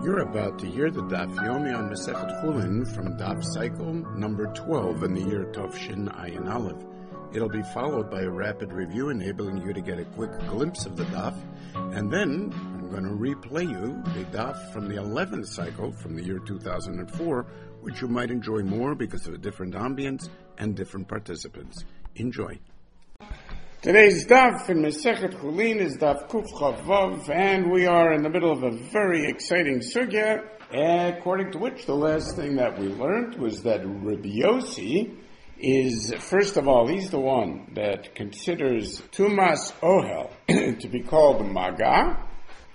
You're about to hear the Daf Yomi on Masechet Chulin from Daf Cycle number 12 in the year Tovshin Ayin Aleph. It'll be followed by a rapid review enabling you to get a quick glimpse of the Daf, and then I'm going to replay you the Daf from the 11th cycle from the year 2004, which you might enjoy more because of a different ambience and different participants. Enjoy. Today's daf in Masechet Chulin is daf Kuf Chav Vav, and we are in the middle of a very exciting sugya, according to which the last thing that we learned was that Rabbi Yossi is, first of all, he's the one that considers Tumas Ohel to be called the Maga,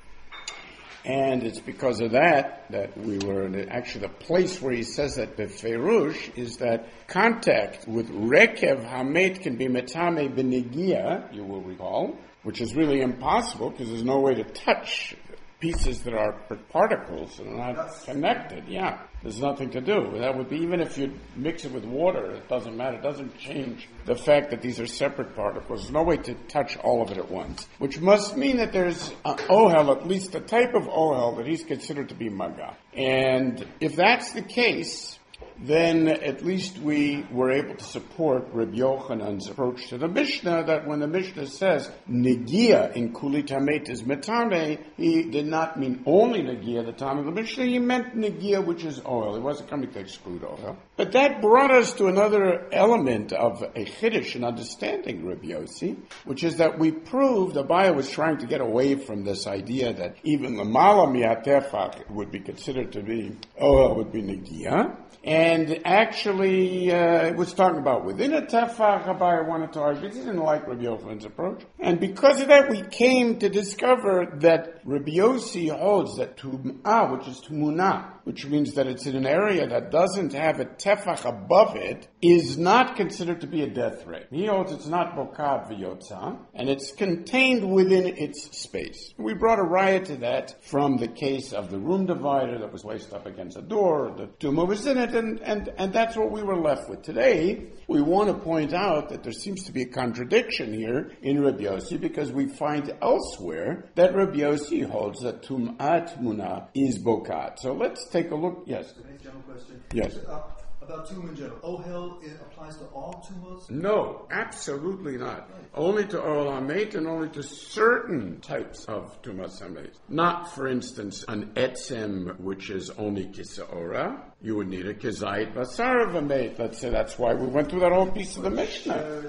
and it's because of that we were in actually the place where he says that Beferush is that contact with Rekev Hamet can be Metame Benigia, you will recall, which is really impossible because there's no way to touch pieces that are particles and are not connected. Yeah, there's nothing to do. That would be, even if you mix it with water, it doesn't matter. It doesn't change the fact that these are separate particles. There's no way to touch all of it at once, which must mean that there's ohel, at least a type of ohel that he's considered to be maga. And if that's the case, then at least we were able to support Rabbi Yochanan's approach to the Mishnah, that when the Mishnah says Negia in Kuli Tamet is Metame, he did not mean only Negia at the time of the Mishnah, he meant Negia, which is oil. He wasn't coming to exclude oil. But that brought us to another element of a Chiddush in understanding Rabbi Yossi, which is that we proved Abaye was trying to get away from this idea that even Lamala Miatefach would be considered to be oil, would be Negia. And actually, it was talking about within a tefach, Abaye wanted to argue. He didn't like Rabbi Yochanan's approach. And because of that, we came to discover that Rabbi Yossi holds that tum'ah, which is tumunah, which means that it's in an area that doesn't have a tefach above it, is not considered to be a death ray. He holds it's not bokad v'yotza, and it's contained within its space. We brought a riot to that from the case of the room divider that was placed up against a door, the tumah was in it, and that's what we were left with. Today, we want to point out that there seems to be a contradiction here in Rabbi Yossi, because we find elsewhere that Rabbi Yossi holds that tum'at munah is bokad. So let's take a look. Yes. A general question. Yes. About tumah in general. Ohel, it applies to all tumahs? No, absolutely not. Only to Ohel HaMeit and only to certain types of Tumas HaMeit. Not, for instance, an etzem, which is only Kisaora. You would need a Kizayit Basar of a mate. Let's say that's why we went through that whole piece of the Mishnah.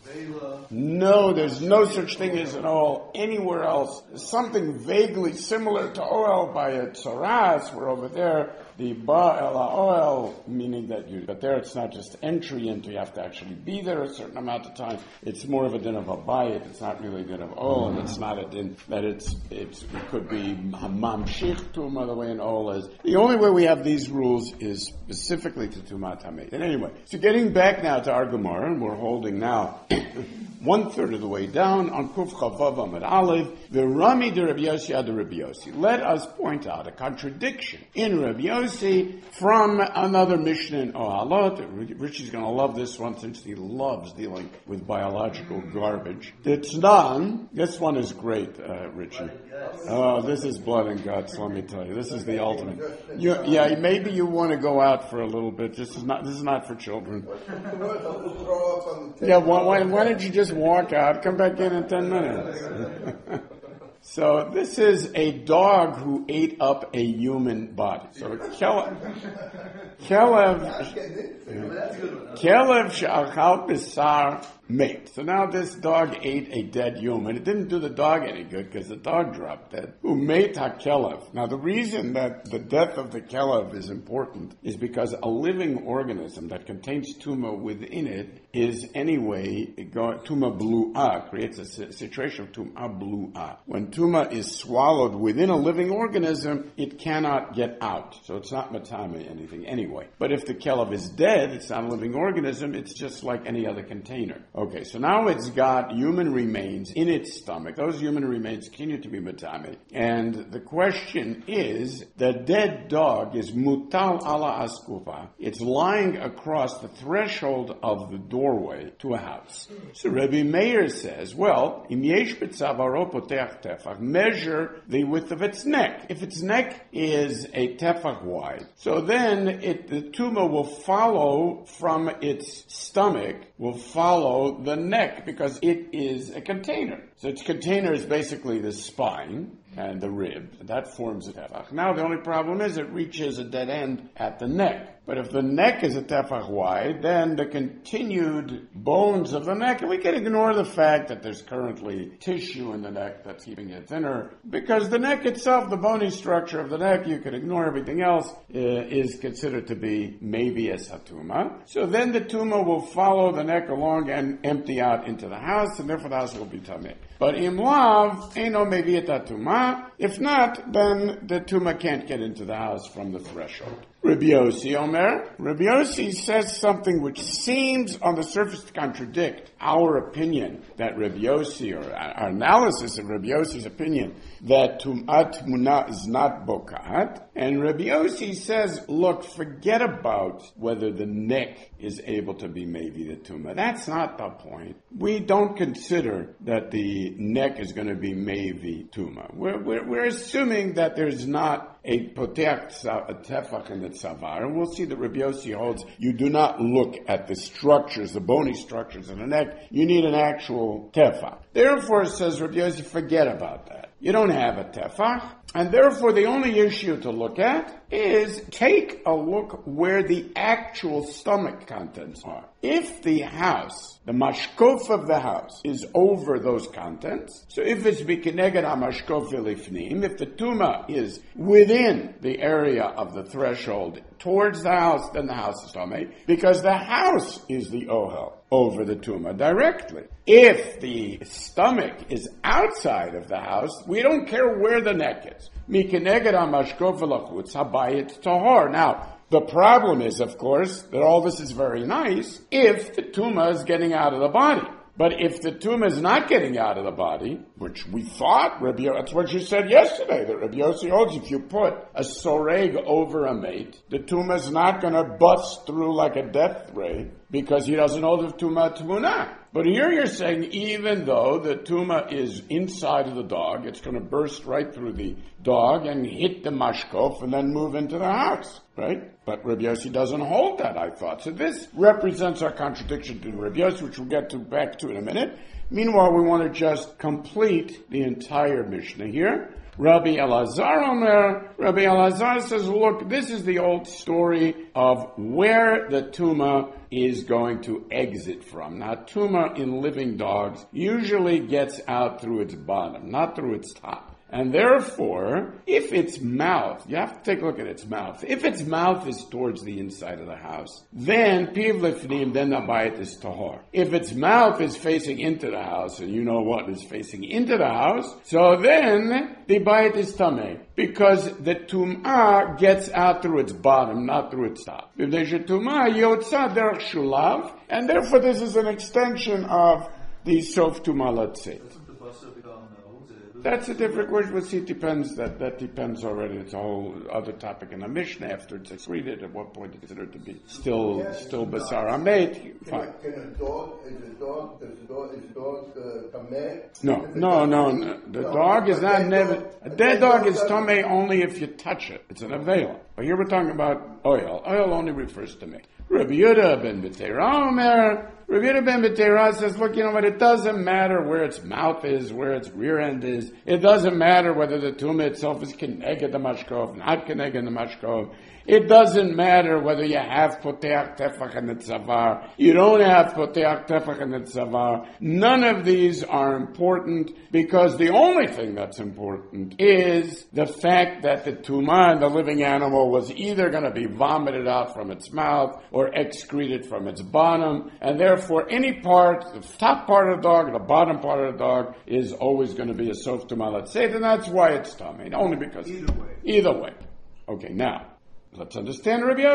No, there's no such thing as an Ohel anywhere else. Something vaguely similar to Ohel by a Tzoras, where over there, the Ba El HaOhel, meaning that but there it's not just entry into, you have to actually be there a certain amount of time. It's more of a din of a bayit. It's not really a din of Ohel, and it's not a din that it could be Mamshich Tumah, the way an Ohel is. The only way we have these rules is specifically to Tumat HaMeit. And anyway, so getting back now to our Gemara, and we're holding now 1/3 of the way down on Kuf Chavav Amud Aleph, the Rami de Rabbi Yossi ad Rabbi Yossi. Let us point out a contradiction in Rabbi Yossi from another Mishnah in Ohalot. Richie's going to love this one since he loves dealing with biological garbage. The Tznan, this one is great, Richie. Oh, this is blood and guts, let me tell you. This is the ultimate. Maybe you want to go out for a little bit. This is not for children. Yeah, why don't you just walk out, come back in 10 minutes. So this is a dog who ate up a human body. So Kelev she'achal b'sar mate. So now this dog ate a dead human. It didn't do the dog any good because the dog dropped dead. Umeit ha'kelev. Now the reason that the death of the kelev is important is because a living organism that contains tumah within it is anyway, tumah blu'ah, creates a situation of tumah blu'ah. When tumah is swallowed within a living organism, it cannot get out. So it's not matame anything anyway. But if the kelev is dead, it's not a living organism, it's just like any other container. Okay, so now it's got human remains in its stomach. Those human remains continue to be matame. And the question is, the dead dog is mutal ala askufa. It's lying across the threshold of the doorway to a house. So Rabbi Meir says, well, im yesh b'tzavaro poteach tefach, measure the width of its neck. If its neck is a tefach wide, so then the tumor will follow from its stomach, will follow the neck, because it is a container. So its container is basically the spine and the rib. That forms a tefach. Now the only problem is it reaches a dead end at the neck. But if the neck is a tefach wide, then the continued bones of the neck, and we can ignore the fact that there's currently tissue in the neck that's keeping it thinner, because the neck itself, the bony structure of the neck, you can ignore everything else, is considered to be maybe a satuma. So then the tumor will follow the neck along and empty out into the house, and therefore the house will be tameh. But im lav, eno maybe a tuma. If not, then the tumor can't get into the house from the threshold. Rabbi Yossi Omer. Rabbi Yossi says something which seems on the surface to contradict our opinion that Rabbi Yossi, or our analysis of Rabbi Yossi's opinion, that Tum'at Muna is not Bokat. And Rabbi Yossi says, look, forget about whether the neck is able to be maybe the tumor. That's not the point. We don't consider that the neck is going to be maybe tumor. We're assuming that there's not a poteach a tefach in the tzavar, and we'll see that Rabbi Yossi holds you do not look at the structures, the bony structures in the neck. You need an actual tefach. Therefore, says Rabbi Yossi, forget about that. You don't have a tefach, and therefore the only issue to look at is take a look where the actual stomach contents are. If the house, the mashkof of the house, is over those contents, so if it's bikineged ha-mashkof lifnim, if the tumah is within the area of the threshold towards the house, then the house is tameh, because the house is the ohel over the tumah directly. If the stomach is outside of the house, we don't care where the neck is. Mikineged ha-mashkof v'lachutz habayit tahor. Now, the problem is, of course, that all this is very nice if the tumor is getting out of the body. But if the tumor is not getting out of the body, which we thought, that's what you said yesterday, that Rabbi Yossi holds, if you put a soreg over a mate, the tumor is not going to bust through like a death ray, because he doesn't hold the tumor tmunah. But here you're saying even though the tumor is inside of the dog, it's going to burst right through the dog and hit the mashkof and then move into the house, right? But Rabbi Yossi doesn't hold that, I thought. So this represents our contradiction to Rabbi Yossi, which we'll get back to in a minute. Meanwhile, we want to just complete the entire Mishnah here. Rabbi Elazar Omer, Rabbi Elazar says, look, this is the old story of where the tumor is going to exit from. Now, tumor in living dogs usually gets out through its bottom, not through its top. And therefore, if its mouth, you have to take a look at its mouth. If its mouth is towards the inside of the house, then piv lefnim, then the bayit is tahor. If its mouth is facing into the house, and you know what is facing into the house, so then the bayit is tameh, because the tum'ah gets out through its bottom, not through its top. And therefore this is an extension of the sof tum'ah, let's say. That's a different word. We'll see. It depends. That depends already. It's a whole other topic in the Mishnah. After it's excreted, at what point is it considered to be still basar amet? Fine. Can a dog? Is a dog tameh? No. The dog is not never. A dead dog is tameh only if you touch it. It's an avela. But here we're talking about oil. Oil only refers to me. Rabbi Yehuda ben B'teira Omer. Rabbi Yehuda ben B'teira says, look, you know what, it doesn't matter where its mouth is, where its rear end is. It doesn't matter whether the tumah itself is keneged the mashkov, not keneged the mashkov. It doesn't matter whether you have poteach tefach in the tzavar. You don't have poteach tefach in the tzavar. None of these are important, because the only thing that's important is the fact that the tumah in the living animal was either going to be vomited out from its mouth or excreted from its bottom, and therefore any part, the top part of the dog, the bottom part of the dog, is always going to be a sof tumah, let's say, and that's why it's tummy. Only because... Either way. Either way. Okay, now, let's understand Rabbi Yossi.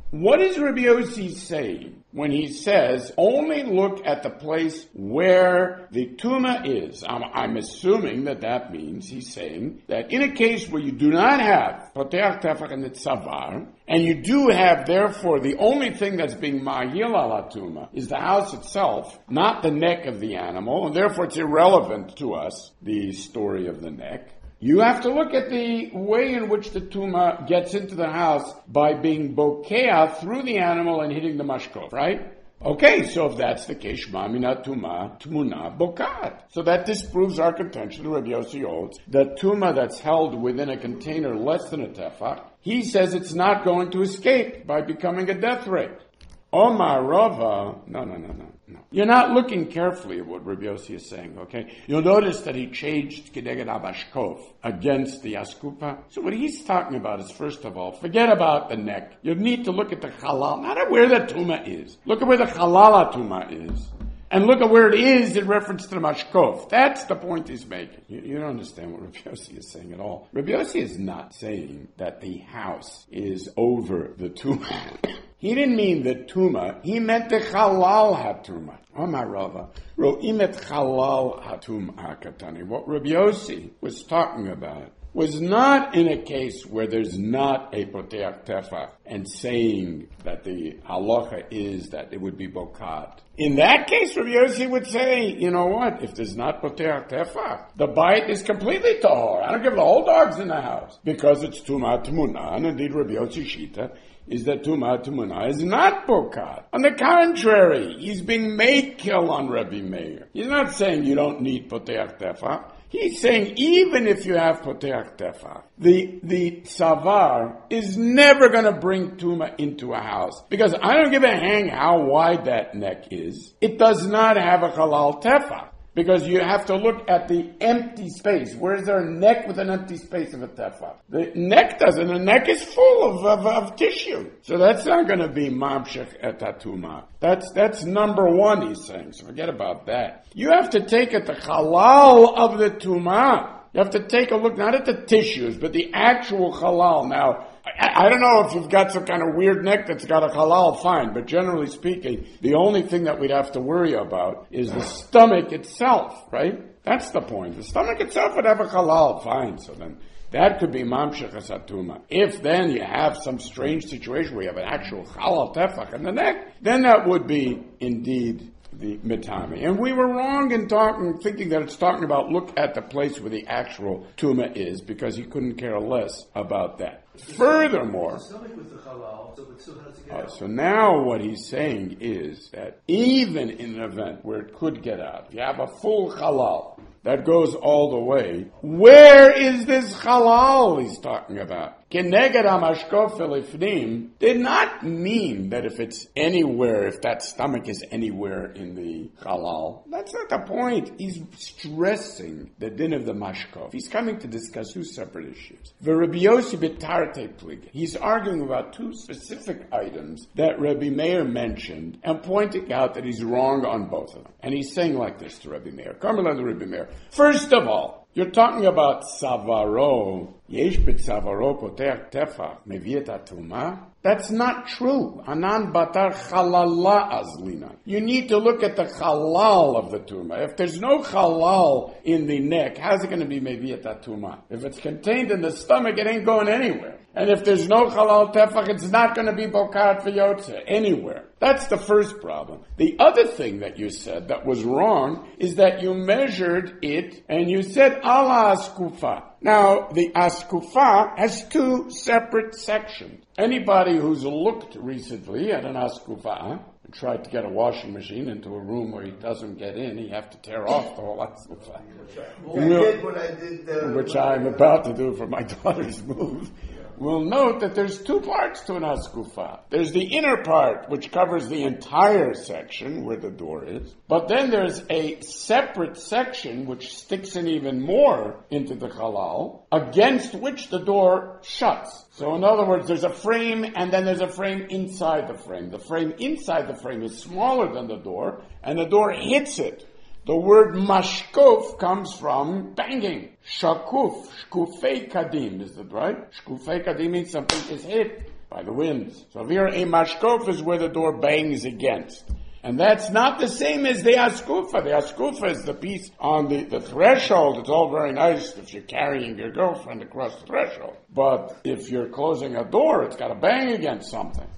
What is Rabbi Yossi saying when he says, only look at the place where the tuma is? I'm assuming that means he's saying that in a case where you do not have poteach tefach and tzavar, and you do have, therefore, the only thing that's being mahil ala tuma is the house itself, not the neck of the animal, and therefore it's irrelevant to us, the story of the neck. You have to look at the way in which the tuma gets into the house by being bokeah through the animal and hitting the mashkov, right? Okay, so if that's the case, shmamina tuma, tmuna, bokat. So that disproves our contention, Rabbi Yossi holds, that tuma that's held within a container less than a tefach, he says it's not going to escape by becoming a death ray. Omar Rava, no. You're not looking carefully at what Rabbi Yossi is saying, okay? You'll notice that he changed Kedeged Abashkov against the Askupa. So what he's talking about is, first of all, forget about the neck. You need to look at the halal, not at where the tuma is. Look at where the halala tuma is. And look at where it is in reference to the mashkov. That's the point he's making. You don't understand what Rabbi Yossi is saying at all. Rabbi Yossi is not saying that the house is over the tuma. He didn't mean the tuma. He meant the halal hatuma. Omar Rava, ro'imet halal hatum akatani. What Rabbi Yossi was talking about was not in a case where there's not a poteach tefach and saying that the halacha is that it would be bokat. In that case, Rabbi Yossi would say, you know what, if there's not poteach tefach, the bite is completely tahor. I don't give the whole dogs in the house because it's tuma tmuna, and indeed Rabbi Yossi shita is that tuma tmuna is not bokat. On the contrary, he's being made kill on Rabbi Meir. He's not saying you don't need poteach tefach. He's saying even if you have poteach tefach, the savar is never going to bring tuma into a house because I don't give a hang how wide that neck is. It does not have a halal tefach. Because you have to look at the empty space. Where is there a neck with an empty space of a tefach? The neck doesn't. The neck is full of tissue. So that's not going to be mamshech et hatuma. That's number one, he's saying. So forget about that. You have to take at the halal of the tuma. You have to take a look not at the tissues, but the actual halal. Now, I don't know if you've got some kind of weird neck that's got a halal, fine, but generally speaking, the only thing that we'd have to worry about is the stomach itself, right? That's the point. The stomach itself would have a halal, fine, so then that could be mamshech hatuma. If then you have some strange situation where you have an actual halal tefach in the neck, then that would be indeed the mitami. And we were wrong in thinking that it's talking about look at the place where the actual tuma is, because he couldn't care less about that. Furthermore, so now what he's saying is that even in an event where it could get out, if you have a full halal that goes all the way, where is this halal he's talking about? Keneged hamashkov filifnim did not mean that if it's anywhere, if that stomach is anywhere in the halal. That's not the point. He's stressing the din of the mashkov. He's coming to discuss two separate issues. Rabbi Yossi b'tarte plig. He's arguing about two specific items that Rabbi Meir mentioned and pointing out that he's wrong on both of them. And he's saying like this to Rabbi Meir. Karmel to Rabbi Meir. First of all, you're talking about savaro. Yesh bit savaro poteach tefach meviet atuma. That's not true. Anan batar halala azlina. You need to look at the halal of the tuma. If there's no halal in the neck, how's it going to be meviet atuma? If it's contained in the stomach, it ain't going anywhere. And if there's no halal tefach, it's not going to be bokat for yotze anywhere. That's the first problem. The other thing that you said that was wrong is that you measured it and you said ala askufa. Now, the askufa has two separate sections. Anybody who's looked recently at an askufa and tried to get a washing machine into a room where he doesn't get in, you have to tear off the whole askufa. Which I'm about to do for my daughter's move. We'll note that there's two parts to an askufa. There's the inner part, which covers the entire section where the door is. But then there's a separate section which sticks in even more into the halal, against which the door shuts. So in other words, there's a frame and then there's a frame inside the frame. The frame inside the frame is smaller than the door, and the door hits it. The word mashkuf comes from banging. Shakuf, shkufei kadim, is that right? Shkufei kadim means something is hit. by the winds. So here a mashkof is where the door bangs against. And that's not the same as the askufa. The askufa is the piece on the threshold. It's all very nice if you're carrying your girlfriend across the threshold. But if you're closing a door, it's got to bang against something.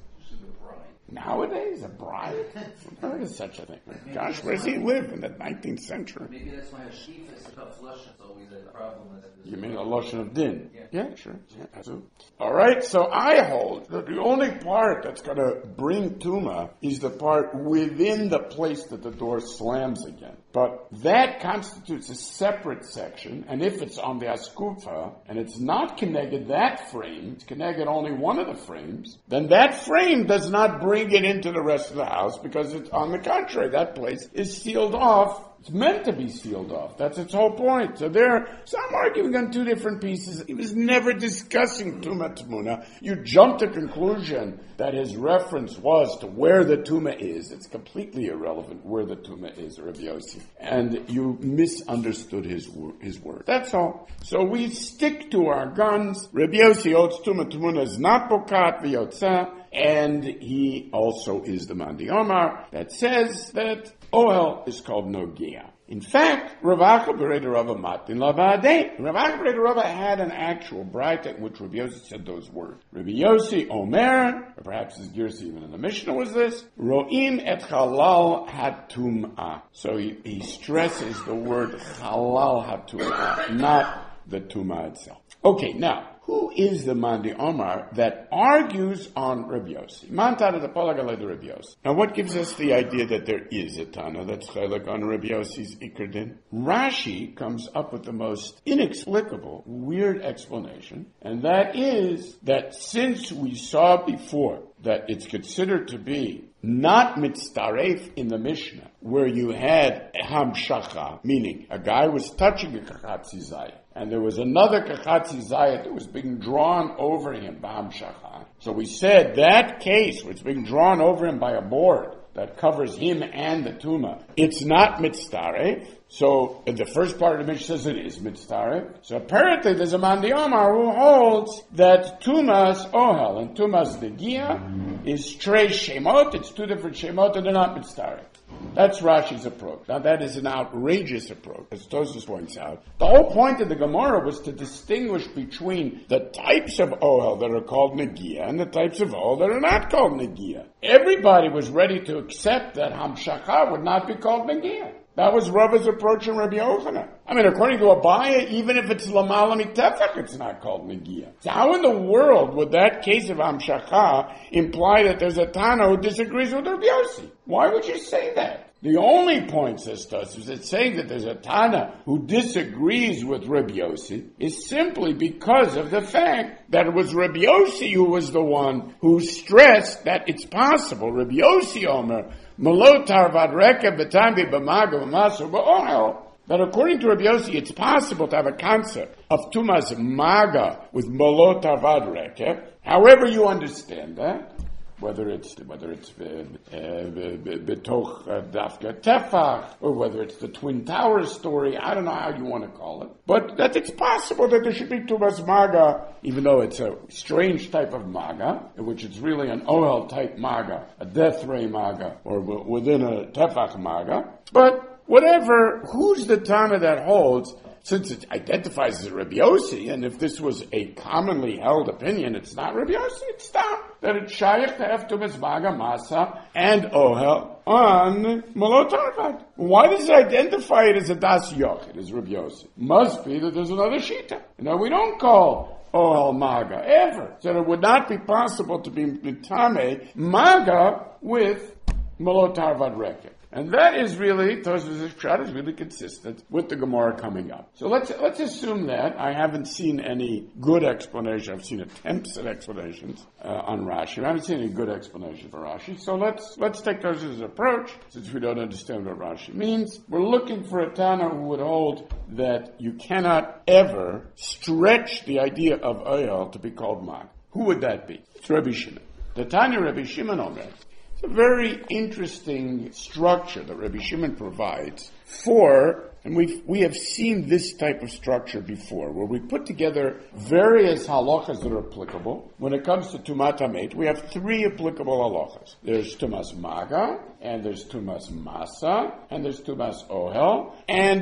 Nowadays, a bride? There is such a thing. Gosh, where does he live in the 19th century? Maybe that's why a sheaf is about flush. It's always a problem. You mean a lotion of din? Yeah, sure. Yeah, absolutely. All right, so I hold that the only part that's going to bring tuma is the part within the place that the door slams again. But that constitutes a separate section, and if it's on the askufa, and it's not connected that frame, it's connected only one of the frames, then that frame does not bring it into the rest of the house, because it's on the contrary, that place is sealed off. It's meant to be sealed off. That's its whole point. So I'm arguing on two different pieces. He was never discussing Tuma Tmuna. You jump to conclusion that his reference was to where the Tuma is. It's completely irrelevant where the Tuma is, Rabbi Yossi. And you misunderstood his word. That's all. So we stick to our guns. Rabbi Yossi holds Tuma Tmuna is not Bokat v'Yotza. And he also is the Mandi Omar that says that Ohel is called Nogia. In fact, Rav Acha Bereder Rava Matin Lavadeh. Rav Acha Bereder Rava had an actual braita in which Rabbi Yossi said those words. Rabbi Yossi Omer, or perhaps his Girsi even in the Mishnah was this, Ro'im et Halal Hatum'ah. So he stresses the word Halal Hatum'ah, not the Tum'ah itself. Okay, now, who is the Mandi Omar that argues on Rabbi Yossi? Mantara the Polagalei the Rabbi Yossi. Now what gives us the idea that there is a Tana that's chaylik on Rabbi Yossi's Ikar Din? Rashi comes up with the most inexplicable, weird explanation, and that is that since we saw before that it's considered to be not mitzaref in the Mishnah, where you had hamshacha, meaning a guy was touching a kachatzi zayat, and there was another kachatzi zayat that was being drawn over him by hamshacha. So we said that case where it's being drawn over him by a board that covers him and the tuma, it's not mitzaref. So in the first part of the Mishnah says it is mitzaref. So apparently there's a Mandi Omar who holds that tumas ohel and tumas degia is trei shemot. It's two different shemot and they're not mitzaref. That's Rashi's approach. Now that is an outrageous approach, as Tosfos points out. The whole point of the Gemara was to distinguish between the types of ohel that are called negia and the types of ohel that are not called negia. Everybody was ready to accept that hamshacha would not be called negia. That was Rava's approach in Rabbi Yochanan. I mean, according to Abaya, even if it's Lamala Mitefach, it's not called Negia. So how in the world would that case of Hamshacha imply that there's a Tana who disagrees with Rabbi Yossi? Why would you say that? The only point, says Tosfos, that saying that there's a Tana who disagrees with Rabbi Yossi is simply because of the fact that it was Rabbi Yossi who was the one who stressed that it's possible. Rabbi Yossi Omer, Melotar vadreka b'tambi b'maga b'masu b'ohel. That according to Rabbi Yossi, it's possible to have a concept of tumas maga with melotar vadreka. However you understand that, whether it's betoch dafka tefach, or whether it's the Twin Towers story, I don't know how you want to call it, but that it's possible that there should be tumas maga, even though it's a strange type of maga, in which it's really an ohel type maga, a death ray maga, or within a tefach maga. But whatever, who's the Tana that holds? Since it identifies as Rabbi Yossi, and if this was a commonly held opinion, it's not Rabbi Yossi, it's not. That it's shaykh to have tumas maga masa and ohel on Melotar. Why does it identify it as a das yochid, as Rabbi Yossi? Must be that there's another shita. Now we don't call ohel maga ever. So it would not be possible to be mitame maga with Melotar vadreket. And that is really, Tosfos' pshat is really consistent with the Gemara coming up. So let's assume that. I haven't seen any good explanation. I've seen attempts at explanations on Rashi. I haven't seen any good explanation for Rashi. So let's take Tosfos' approach, since we don't understand what Rashi means. We're looking for a Tana who would hold that you cannot ever stretch the idea of Oyel to be called Mag. Who would that be? It's Rabbi Shimon. The Tanya Rabbi Shimon Omer. It's a very interesting structure that Rabbi Shimon provides for And we have seen this type of structure before, where we put together various halachas that are applicable. When it comes to Tumat HaMeit, we have three applicable halachas. There's Tumas Maga, and there's Tumas Masa, and there's Tumas Ohel, and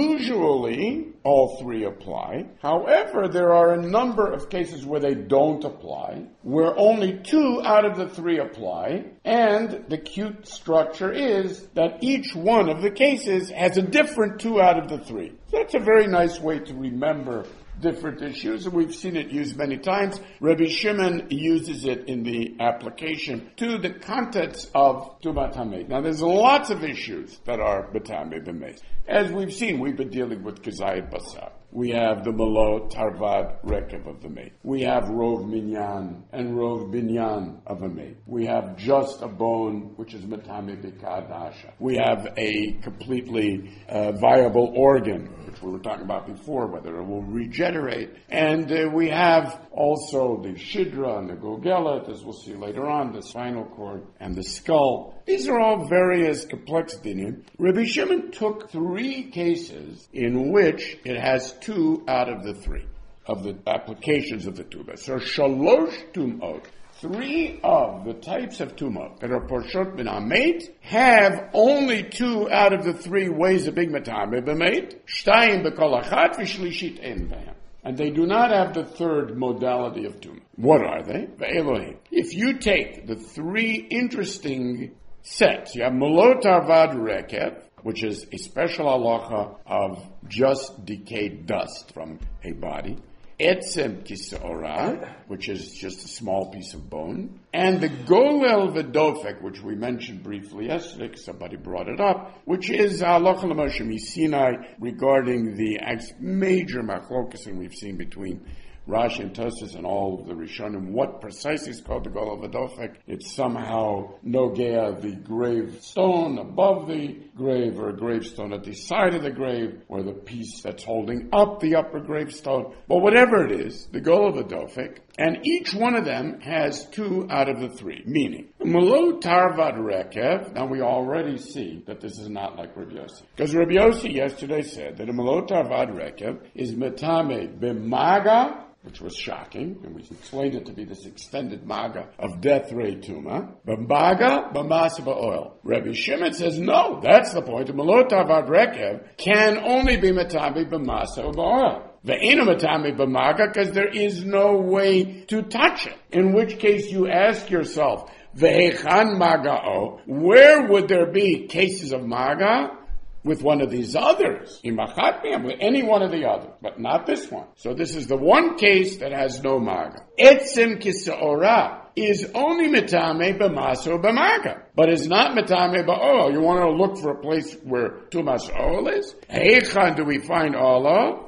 usually all three apply. However, there are a number of cases where they don't apply, where only two out of the three apply, and the cute structure is that each one of the cases has a different two out of the three. So that's a very nice way to remember different issues, and we've seen it used many times. Rabbi Shimon uses it in the application to the contents of Tumat HaMeit. Now, there's lots of issues that are B'tamei B'meis. As we've seen, we've been dealing with Kazayat Basar. We have the Malo Tarvad Rekev of the Meit. We have Rov Minyan and Rov Binyan of a Meit. We have just a bone, which is Matame B'Kadasha. We have a completely viable organ, which we were talking about before, whether it will regenerate. And we have also the Shidra and the Gogelet, as we'll see later on, the spinal cord and the skull. These are all various complex dinim. Rabbi Shimon took three cases in which it has two out of the three of the applications of the tumah. So shalosh tumot, three of the types of tumot that are porshot min hameit have only two out of the three ways of big matame b'meit, shtayim b'kol achat v'shlishit en b'hem. And they do not have the third modality of tumah. What are they? Ve'elohim. If you take the three interesting sets, you have Malot Arvad Rekev, which is a special halacha of just decayed dust from a body. Etzem Kiseora, which is just a small piece of bone. And the Golel V'Dofek, which we mentioned briefly yesterday, somebody brought it up, which is halacha l'Moshe Misinai regarding the major machlokas that we've seen between Rashi and Tosfos and all of the Rishonim, what precisely is called the Golel V'Dofek. It's somehow nogea, the grave stone above the grave, or a gravestone at the side of the grave, or the piece that's holding up the upper gravestone. But whatever it is, the Golel V'Dofek, and each one of them has two out of the three, meaning, Malo Tarvad Rekev, now we already see that this is not like Rabbi Yossi. Because Rabbi Yossi yesterday said that a Malo Tarvad Rekev is Metame B'Maga, which was shocking, and we explained it to be this extended maga of death ray tuma. B'maga, b'masa b'oil. Rabbi Shimon says, no, that's the point. Malot Avad Rekev can only be matami b'masa or b'oil. Ve'ena matami b'maga, because there is no way to touch it. In which case you ask yourself, ve'echan maga'o, where would there be cases of maga? With one of these others, with any one of the others, but not this one. So this is the one case that has no maga. Etzem kiseora is only metame b'masa or b'maga, but is not metame ba'ol. You want to look for a place where tumas ol is? Heichon do we find olah?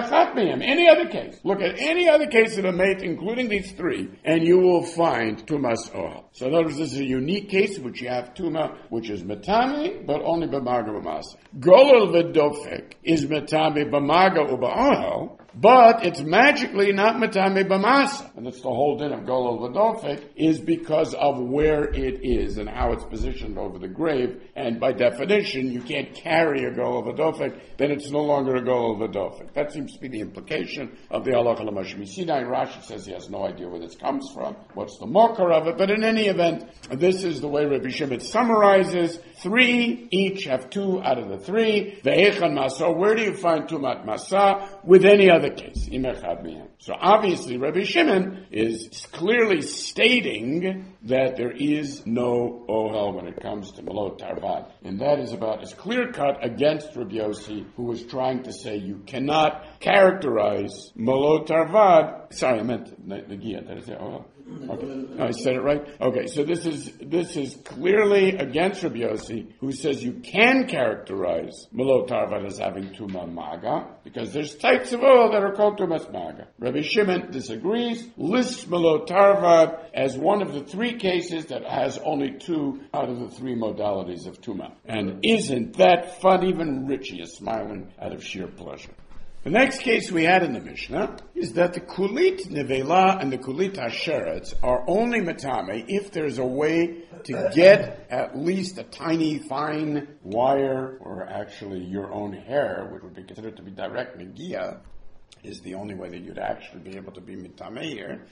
Any other case. Look at any other case of a mate, including these three, and you will find tumas ohel. So notice this is a unique case in which you have tuma, which is metame, but only b'maga b'masa. Golel v'dofek is metame b'maga u'ba'ohel, but it's magically not metame b'masa. And that's the whole din of golel v'dofek, is because of where it is and how it's positioned over the grave. And by definition, you can't carry a golel v'dofek, then it's no longer a golel v'dofek. That seems to be the implication of the halacha l'Moshe Misinai. Rashi says he has no idea where this comes from, what's the mokar of it, but in any event, this is the way Rabbi Shimon summarizes. Three, each have two out of the three. Ve'echan masa, where do you find tumat masa? With any other case. So obviously Rabbi Shimon is clearly stating that there is no ohel when it comes to Malot Tarvad. And that is about as clear cut against Rabbi Yossi, who was trying to say you cannot characterize Malot Tarvad. Sorry, I meant Nagia. Did I say ohel? Okay. I said it right? Okay, so this is clearly against Rabbi Yossi, who says you can characterize Malot Tarvad as having Tuma Maga, because there's types of oil that are called Tumas Maga. Rabbi Shimon disagrees, lists Malot Tarvad as one of the three cases that has only two out of the three modalities of Tuma. And isn't that fun? Even Richie is smiling out of sheer pleasure. The next case we had in the Mishnah is that the kulit nevela and the kulit hasheretz are only matame if there's a way to get at least a tiny fine wire, or actually your own hair, which would be considered to be direct negia, is the only way that you'd actually be able to be mitame here,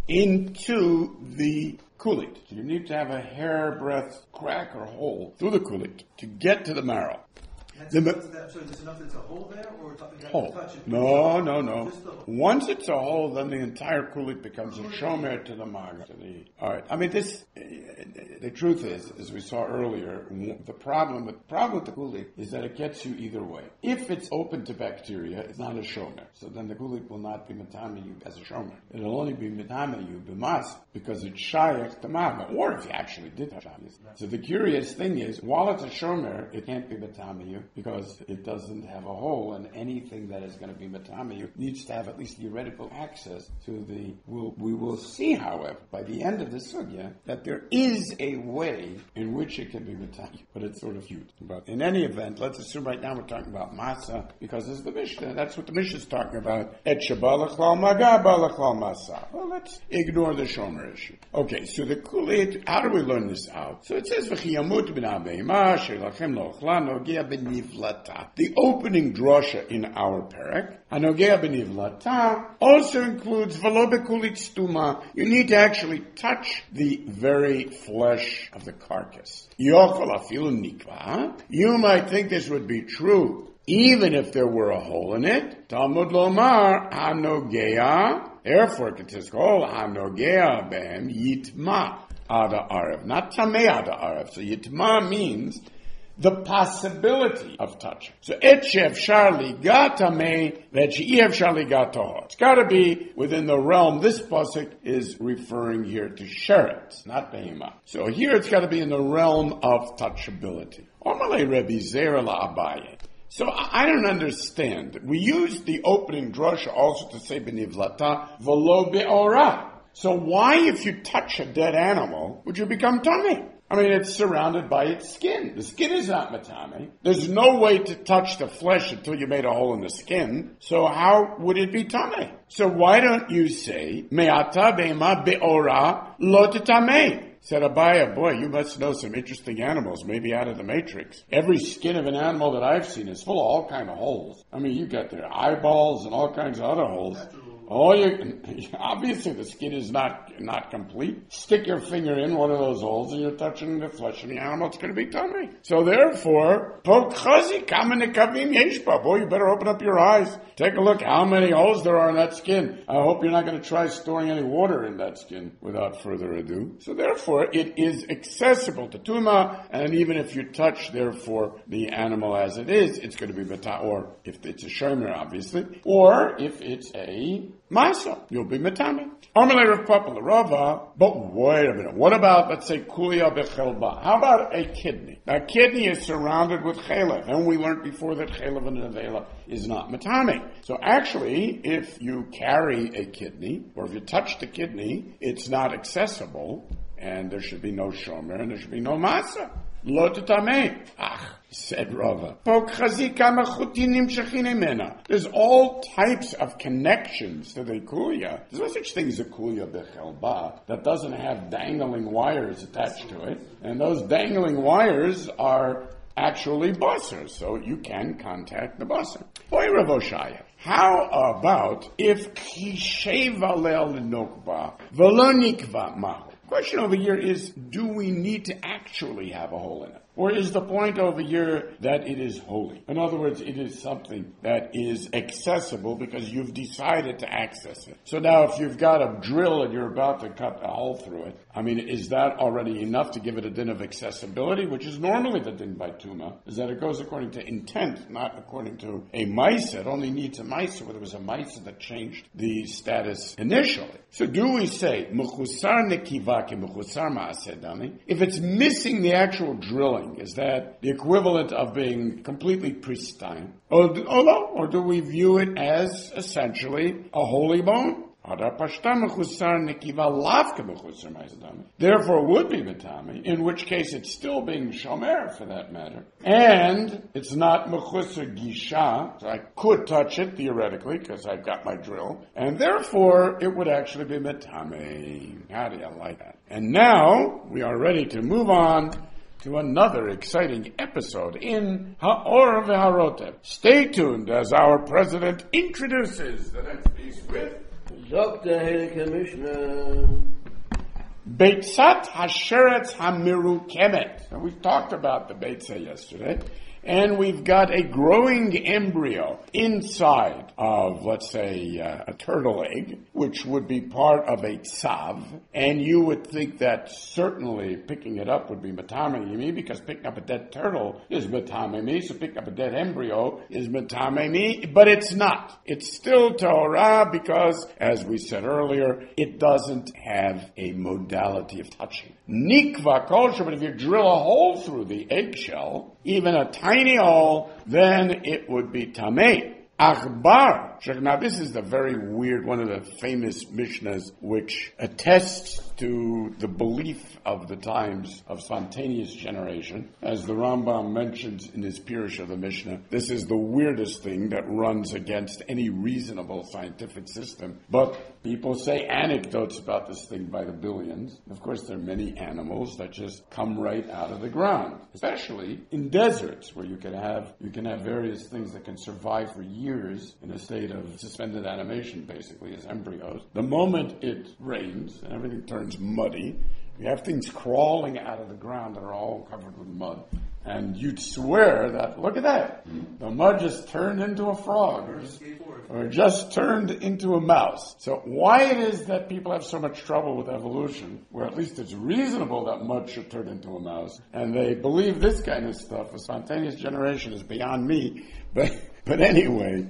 into the kulit. So you need to have a hairbreadth crack or hole through the kulit to get to the marrow. So there's enough that's a hole there, or you have Hole. to touch it? No. Once it's a hole, then the entire kulit becomes a shomer to the maga. All right. I mean, the truth is, as we saw earlier, the problem with the kulit is that it gets you either way. If it's open to bacteria, it's not a shomer. So then the kulit will not be metame you as a shomer. It'll only be metame you b'mas because it's shayach to maga, or if you actually did have shayach. So the curious thing is, while it's a shomer, it can't be metame you, because it doesn't have a hole, and anything that is going to be matamiyu needs to have at least theoretical access to the... We will see, however, by the end of the sugya, that there is a way in which it can be matamiyu, but it's sort of cute. But in any event, let's assume right now we're talking about masa, because it's the Mishnah. That's what the Mishnah is talking about. Et shabalachlal maga balachlal masa. Well, let's ignore the shomer issue. Okay, so the kulit, how do we learn this out? So it says, v'chiyamut bin abeima, shelachem lo'chla, nogia ben nivlata. The opening drosha in our parak, hanogea benivlata, also includes velo bekulit stuma. You need to actually touch the very flesh of the carcass. Yochel afilu nikva. You might think this would be true even if there were a hole in it. Talmud lomar hanogea. Therefore, it says, "Kol hanogea behem yitma ada arav," not tamei ada arav. So yitma means the possibility of touching. So, etchev sharli gatame, v'etchev sharli gatoho. It's got to be within the realm. This pasuk is referring here to sheretz, not behema. So here it's got to be in the realm of touchability. Omalei Rebbe Zera la'abaye. So I don't understand. We use the opening drosha also to say benivlata v'lo be'ora. So why, if you touch a dead animal, would you become tummy? I mean, it's surrounded by its skin. The skin is not matame. There's no way to touch the flesh until you made a hole in the skin. So how would it be tame? So why don't you say, me'ata be'ema be'ora lo tetame? Said Abaya, boy, you must know some interesting animals, maybe out of the Matrix. Every skin of an animal that I've seen is full of all kinds of holes. I mean, you got their eyeballs and all kinds of other holes. Obviously the skin is not complete. Stick your finger in one of those holes and you're touching the flesh of the animal. It's going to be tummy. So therefore, boy, you better open up your eyes. Take a look how many holes there are in that skin. I hope you're not going to try storing any water in that skin without further ado. So therefore, it is accessible to tuma, and even if you touch, therefore, the animal as it is, it's going to be bata, or if it's a shomer, obviously, or if it's a Masa, you'll be metame. Amalei Rav Papa l'Rava. But wait a minute. What about, let's say, kulia bechelba? How about a kidney? A kidney is surrounded with chelev, and we learned before that chelev and nevela is not metame. So actually, if you carry a kidney, or if you touch the kidney, it's not accessible, and there should be no shomer, and there should be no masa. Lo tetame. Said Rava. There's all types of connections to the kulia. There's no such thing as a kulia bechelba that doesn't have dangling wires attached to it. And those dangling wires are actually basar, so you can contact the basar. Boy, Rav Oshaya, how about if chisheva le'al nokba v'lo nikva mahu? Question over here is, do we need to actually have a hole in it? Or is the point over here that it is holy? In other words, it is something that is accessible because you've decided to access it. So now if you've got a drill and you're about to cut a hole through it, I mean, is that already enough to give it a din of accessibility, which is normally the din by tuma, is that it goes according to intent, not according to a maisa. It only needs a maisa where there was a maisa that changed the status initially. So do we say, mechusar nekiva ke mechusar ma'aseh dami? If it's missing the actual drilling, is that the equivalent of being completely pristine? Or do we view it as essentially a holy bone? Therefore, it would be metame, in which case it's still being shomer for that matter. And it's not mechusar gisha, so I could touch it theoretically because I've got my drill, and therefore it would actually be metame. How do you like that? And now we are ready to move on to another exciting episode in Ha'or V'Harotev. Stay tuned as our president introduces the next piece with Dr. Heilige Mishnah. Beitzat Hasheretz Hamirukemet. Now, we've talked about the Beitzah yesterday, and we've got a growing embryo inside of, let's say, a turtle egg, which would be part of a tzav, and you would think that certainly picking it up would be matamemi, because picking up a dead turtle is matamemi, so picking up a dead embryo is matamemi, but it's not. It's still Torah because, as we said earlier, it doesn't have a modality of touching. Nikva kosher, but if you drill a hole through the eggshell, even a tiny hole, then it would be tamei. Achbar. Now this is the very weird, one of the famous Mishnahs which attests to the belief of the times of spontaneous generation. As the Rambam mentions in his Pirush of the Mishnah, this is the weirdest thing that runs against any reasonable scientific system. But people say anecdotes about this thing by the billions. Of course, there are many animals that just come right out of the ground, especially in deserts where you can have various things that can survive for years in a state of suspended animation, basically, as embryos. The moment it rains and everything turns muddy, you have things crawling out of the ground that are all covered with mud. And you'd swear that, look at that, the mud just turned into a frog, or just turned into a mouse. So why it is that people have so much trouble with evolution, where at least it's reasonable that mud should turn into a mouse, and they believe this kind of stuff, a spontaneous generation, is beyond me. But anyway,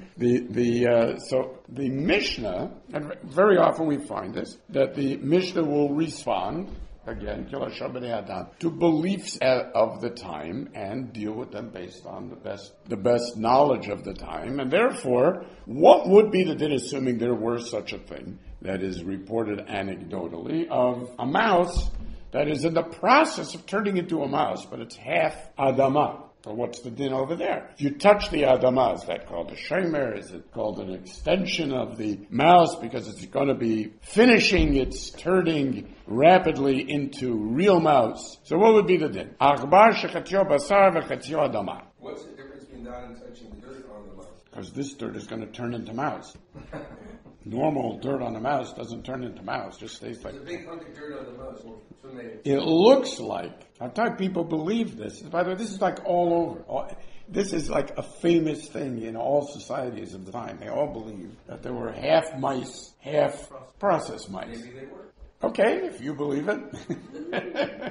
so the Mishnah, and very often we find this, that the Mishnah will respond, again, to beliefs of the time and deal with them based on the best knowledge of the time. And therefore, what would be the din, assuming there were such a thing that is reported anecdotally, of a mouse that is in the process of turning into a mouse, but it's half Adamah? So what's the din over there? If you touch the Adamah, is that called a shemer? Is it called an extension of the mouse because it's going to be finishing its turning rapidly into real mouse? So what would be the din? Achbar shechatio basar v'chatio Adamah. What's the difference between that and touching the dirt on the mouse? Because this dirt is going to turn into mouse. Normal dirt on a mouse doesn't turn into mouse, just stays like There's a big hunk of dirt on the mouse. It looks like, I've talked people believe this. By the way, this is like all over. This is like a famous thing in all societies of the time. They all believe that there were half mice, half process mice. Maybe they were. Okay, if you believe it.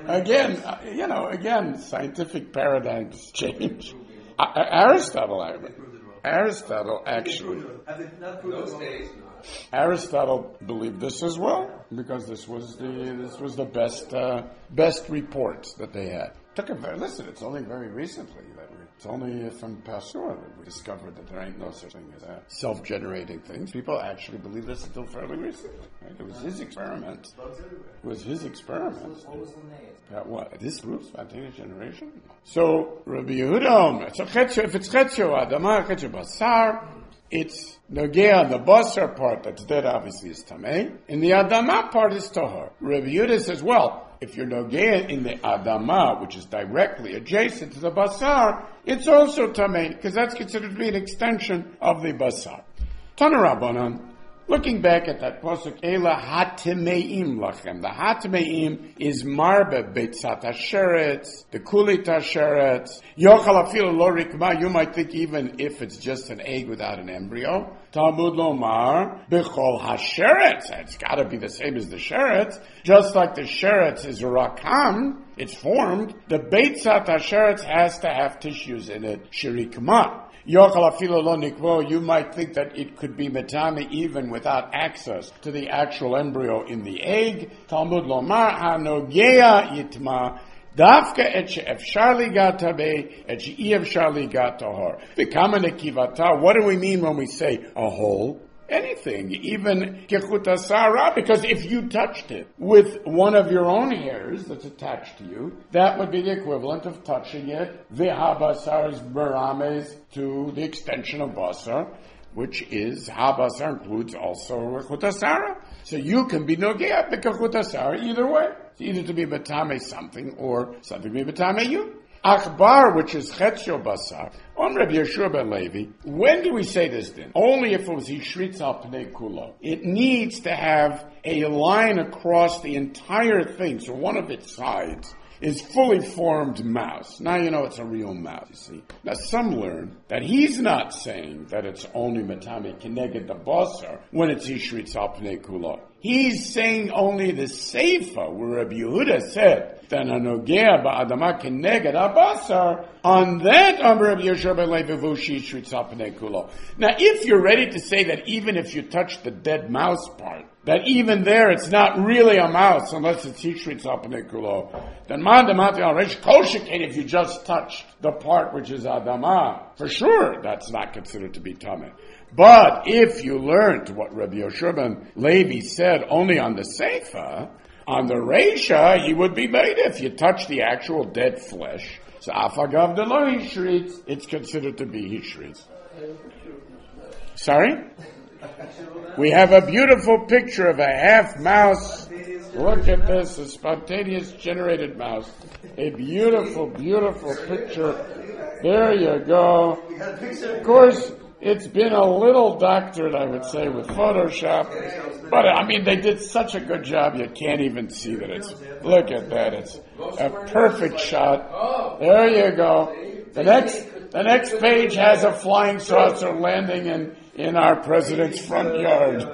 Again, scientific paradigms change. Aristotle actually. Aristotle believed this as well, because this was the best reports that they had. Listen, it's only very recently it's only from Pasteur that we discovered that there ain't no such thing as self-generating things. People actually believe this until fairly recently. Right? It was his experiment. What was the name? What? This proves spontaneous generation? So, Rabbi Yehuda, if it's Chetio Adama, Chetio Basar, it's Nogea, the Basar part that's dead obviously is Tameh, and the Adama part is Tahor. Rabbi Yehuda says, well, if you're Nogea in the Adama, which is directly adjacent to the Basar, it's also Tameh, because that's considered to be an extension of the Basar. Tana Rabbanan, looking back at that pasuk, Ela Hatmeim Lachem. The Hatmeim is Marbe Beitzat Hasheretz, the Kulit Hasheretz. Yochal Afil Lo Rikma. You might think even if it's just an egg without an embryo. Talmud Lomar Bechol Hasheretz. It's got to be the same as the Sheretz. Just like the Sheretz is Rakam, it's formed. The Beitzat Hasheretz has to have tissues in it. Shirikma. You might think that it could be metame even without access to the actual embryo in the egg. Talmud lomar hanogea yitma dafka et she'efshar ligat habe et she'efshar ligat tahor. V'kama nekivata. What do we mean when we say a hole? anything, even kechuta sara, because if you touched it with one of your own hairs that's attached to you, that would be the equivalent of touching it, v'habasar is barames, to the extension of basar, which is, habasar includes also kechuta sara. So you can be nogea b'kechuta sara either way. It's either to be betame something or something to be betame you. Achbar, which is chetzio basar, on Rabbi Yeshua ben Levi, when do we say this then? Only if it was hishritz al pnei kulo. It needs to have a line across the entire thing, so one of its sides is fully formed mouse. Now you know it's a real mouse, you see. Now some learn that he's not saying that it's only matame keneged the basar when it's hishritz al pnei kulo. He's saying only the seifa, where Rabbi Yehuda said that a nogea ba'adama keneged abasar, on that Rabbi Yeshua ben Levi vushi hishritz al pnei kulo. Now if you're ready to say that even if you touch the dead mouse part, that even there it's not really a mouse unless it's hishritz al pnei kulo, then man demati al reish kol sheken, if you just touch the part which is adama, for sure that's not considered to be tameh. But if you learned what Rabbi Yeshua ben Levi said only on the seifa, on the reisha he would be made if you touch the actual dead flesh. So afagav de lo hishritz, it's considered to be hishritz. Sorry? We have a beautiful picture of a half mouse. Look at this, a spontaneous generated mouse. A beautiful, beautiful picture. There you go. Of course, it's been a little doctored, I would say, with Photoshop. But, I mean, they did such a good job, you can't even see that it's... Look at that, it's a perfect shot. There you go. The next page has a flying saucer landing in our president's front yard.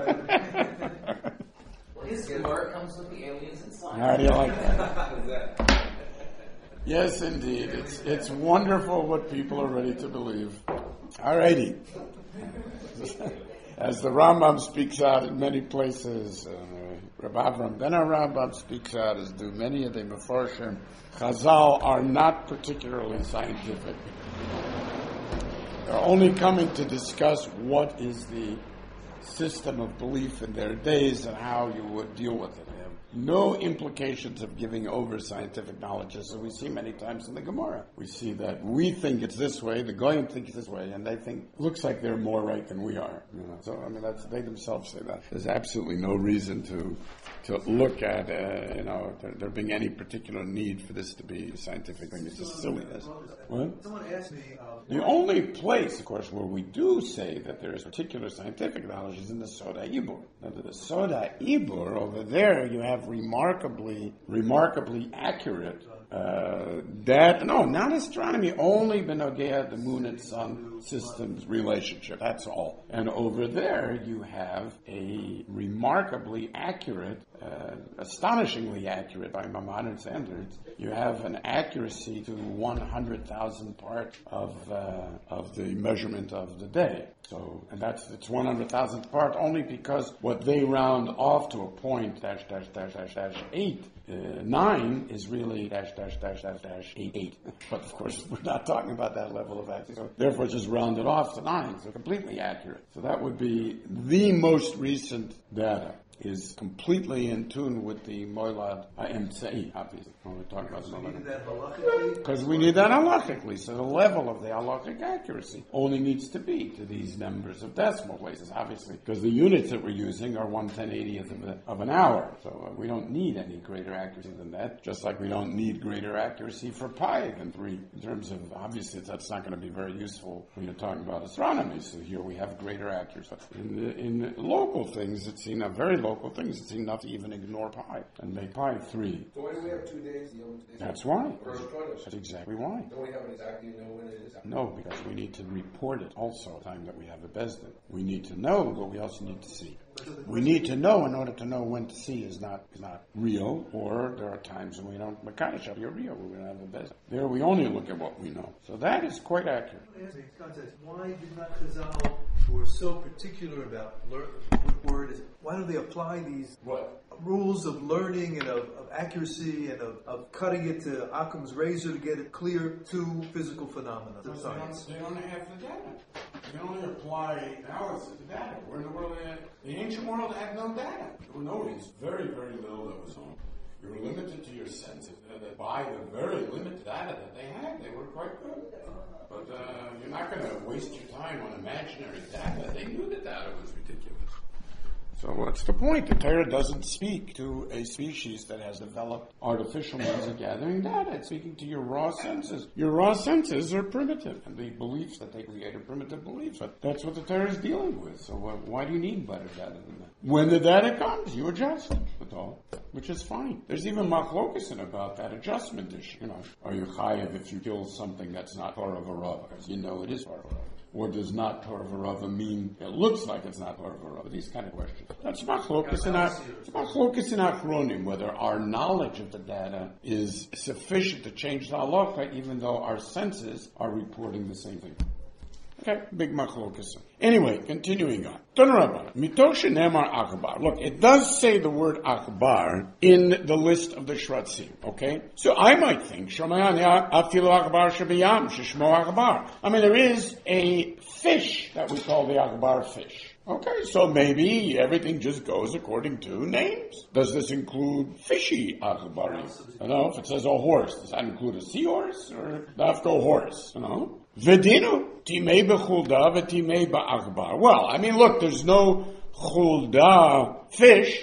His Gemara comes with the aliens inside. How do you like that? Yes, indeed. It's wonderful what people are ready to believe. Alrighty. As the Rambam speaks out in many places, Rabbi Avram Ben Rambam speaks out, as do many of the Mefarshim, Chazal are not particularly scientific. They're only coming to discuss what is the system of belief in their days and how you would deal with it. They have no implications of giving over scientific knowledge, as we see many times in the Gemara. We see that we think it's this way, the Goyim think it's this way, and they think, looks like they're more right than we are. You know? So, I mean, they themselves say that. There's absolutely no reason to look at, there being any particular need for this to be a scientific thing. It's just silliness. What? Someone asked me... The only place, of course, where we do say that there is particular scientific knowledge is in the Soda Ibur. Now, the Soda Ibur, over there, you have remarkably accurate not astronomy, only benogea, the moon and sun systems relationship. That's all. And over there, you have a remarkably accurate, astonishingly accurate by my modern standards. You have an accuracy to 100,000 part of the measurement of the day. So, and it's 100,000th part only because what they round off to a point --8, 9 is really --88. But of course, we're not talking about that level of accuracy. So therefore, just round it off to 9. So completely accurate. So that would be the most recent data. Is completely in tune with the Moilad HaEmtzei, obviously, when we're talking about the Moilad. Because we need that halachically, so the level of the halachic accuracy only needs to be to these numbers of decimal places, obviously, because the units that we're using are 1/10/80th of an hour, so we don't need any greater accuracy than that, just like we don't need greater accuracy for pi than 3, in terms of, obviously, that's not going to be very useful when you're talking about astronomy, so here we have greater accuracy. In local things, it's very local things, it's enough to even ignore pi and make pi 3. So why do we have 2 days? That's why. That's exactly why. Don't we have exactly know when it is? No, because we need to report it also the time that we have a bezdin. We need to know, but we also need to see. We need to know in order to know when to see is not real, or there are times when we don't makadosh you're real, we don't have a bezdin. There we only look at what we know. So that is quite accurate. Why did not Chazal, who are so particular about what word is, why don't they apply these rules of learning and of accuracy and of cutting it to Occam's razor to get it clear to physical phenomena of science? They don't have the data. You can only apply analysis to data. Where in the world, the ancient world had no data. There were no, it's very, very little that was on. You were limited to your senses. And by the very limited data that they had, they were quite good. But you're not going to waste your time on imaginary data. They knew the data was ridiculous. So what's the point? The Torah doesn't speak to a species that has developed artificial means of gathering data. It's speaking to your raw senses. Your raw senses are primitive, and the beliefs that they create are primitive beliefs. But that's what the Torah is dealing with. So why do you need better data than that? When the data comes, you adjust. That's all, which is fine. There's even machlokas about that adjustment issue. Are you chayav if you kill something that's not Torah v'rava? Because it is Torah v'rava. Or does not Torah v'rava mean it looks like it's not Torah v'rava? These kind of questions. That's machlokas in Achronim, whether our knowledge of the data is sufficient to change the halacha, even though our senses are reporting the same thing. Okay, big machlokas. Anyway, continuing on. Look, it does say the word akbar in the list of the shratzim, okay? So I might think, there is a fish that we call the akbar fish. Okay, so maybe everything just goes according to names. Does this include fishy akbarim? If it says a horse, does that include a seahorse or dafko horse? Vedinu, timei b'chulda v'timei ba'akbar. Well, look, there's no chulda fish,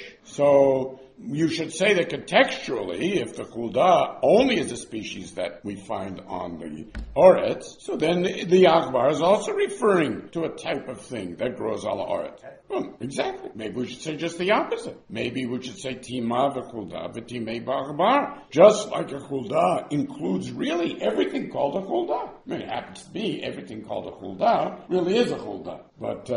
so you should say that contextually, if the chulda only is a species that we find on the oretz, so then the akbar is also referring to a type of thing that grows ala oretz. Exactly. Maybe we should say just the opposite. Maybe we should say tima v'chulda v'timei ba'akbar. Just like a chulda includes really everything called a chulda. It happens to be everything called a chulda really is a chulda. But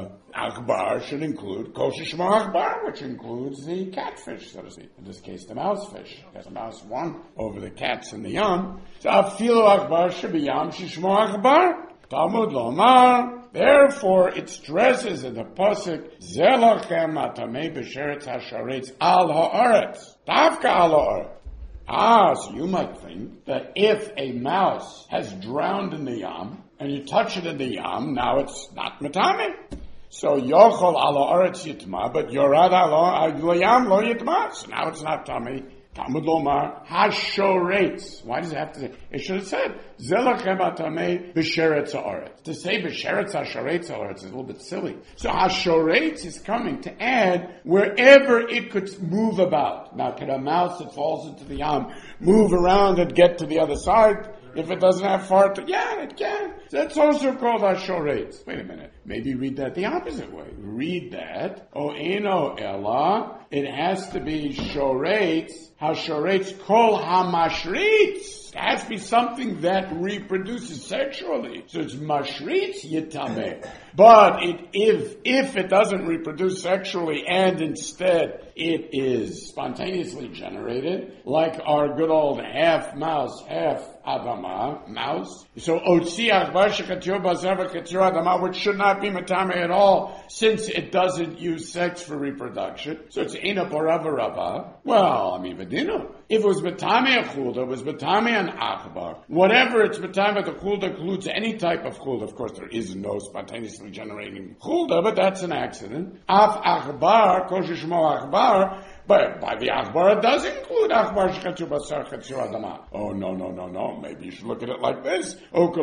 akbar should include kosher shmo akbar, which includes the catfish, so to speak. In this case, the mouse fish. Because the mouse won over the cats and the yam. So afilu akbar should be yam shishmo akbar. Talmud lomar. Therefore, it stresses in the pasuk zelachem atamei b'sheretz hasharetz al haaretz. Tavka al haaretz. So you might think that if a mouse has drowned in the yam, and you touch it in the yam, now it's not matame. So yochol ala aretz yitma, but yorad ala yam lo yitma. So now it's not tummy. Talmud lomar hashoretz. Why does it have to say? It should have said zelachem atamei b'sheretz haaretz. To say b'sheretz hashoretz haaretz is a little bit silly. So hashoretz is coming to add wherever it could move about. Now, can a mouse that falls into the yam move around and get to the other side? If it doesn't have far to, it can. That's also called hashoretz. Wait a minute. Maybe read that the opposite way. Read that. O eno ella. It has to be shoretz. Hashoretz kol hamashritz. It has to be something that reproduces sexually. So it's mashritz yitameh. But if it doesn't reproduce sexually and instead it is spontaneously generated, like our good old half mouse, half adama mouse. So otzi akbar shekatir bazer v'katir adama, which should not be matame at all, since it doesn't use sex for reproduction. So it's ena borav rava. Well, vedino. If it was matame a chulda, it was matame an akbar. Whatever it's matame, the chulda includes any type of chulda. Of course, there is no spontaneously generating chulda, but that's an accident. Af akbar, kosher shmo akbar. But by the akbar, it does include akbar shekatur basar chatzir adama. Oh, no. Maybe you should look at it like this.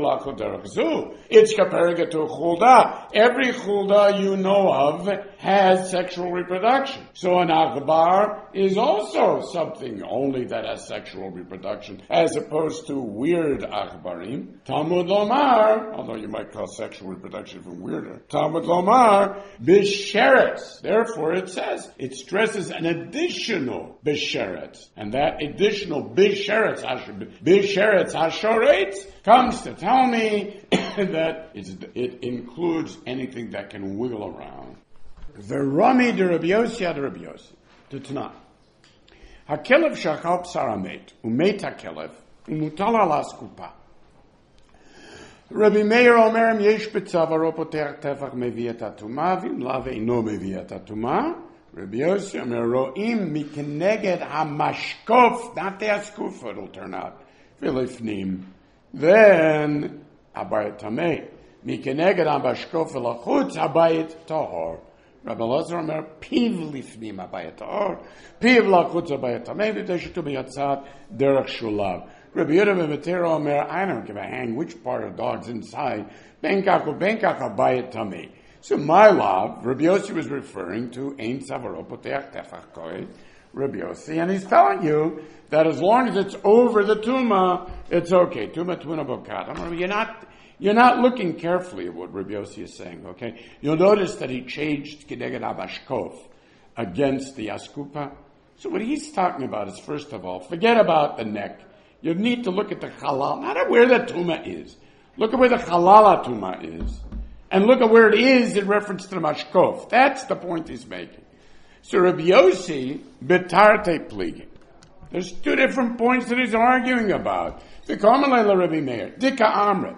It's comparing it to a chulda. Every chulda you know of has sexual reproduction. So an akbar is also something only that has sexual reproduction, as opposed to weird akbarim. Talmud lomar, although you might call sexual reproduction even weirder. Talmud lomar, b'sheretz. Therefore it says, it stresses an additional b'sheretz. And that additional b'sheretz hashoretz comes to tell me that it includes anything that can wiggle around. The Rami de Rabbi Yossi ad Rabbi Yossi. The Tanakh. Hakelev shachal psaramet, umet hakelev, umutal ala skupa. Rabbi Meir omerem yesh betzav aro poteach tefach mevi et hatuma, v'im lav eino mevi et hatuma. Rabbi Yossi omer ro'im mikeneged hamashkof, not the askufa, it'll turn out, v'lifnim, then abayat tameh. Mikeneged Ambashkof Elachutz Habayit Tahor. Rabbi Elazar Omer, Piv Lifnim Habayit Tahor, Piv Lachutz Habayit Tamei, V'teshetu B'yatzat Derech Shulav. Rabbi Yehuda ben Matera Omer, I don't give a hang which part of the dog's inside. Benkach Habayit Tamei. So my love, Rabbi Yossi was referring to Ein Savaro Poteach Tefach Kohen, Rabbi Yossi, and he's telling you that as long as it's over the Tuma, it's okay. Tuma Tuna Bokat. You're not looking carefully at what Rabbi Yossi is saying, okay? You'll notice that he changed Kedeged Abashkov against the Askupa. So what he's talking about is, first of all, forget about the neck. You need to look at the Halal, not at where the Tuma is. Look at where the Halala Tuma is. And look at where it is in reference to the Mashkov. That's the point he's making. So Rabbi Yossi, Betarte Pligin. There's two different points that he's arguing about. The Karmelela Rabbi Meir, Dika Amrit.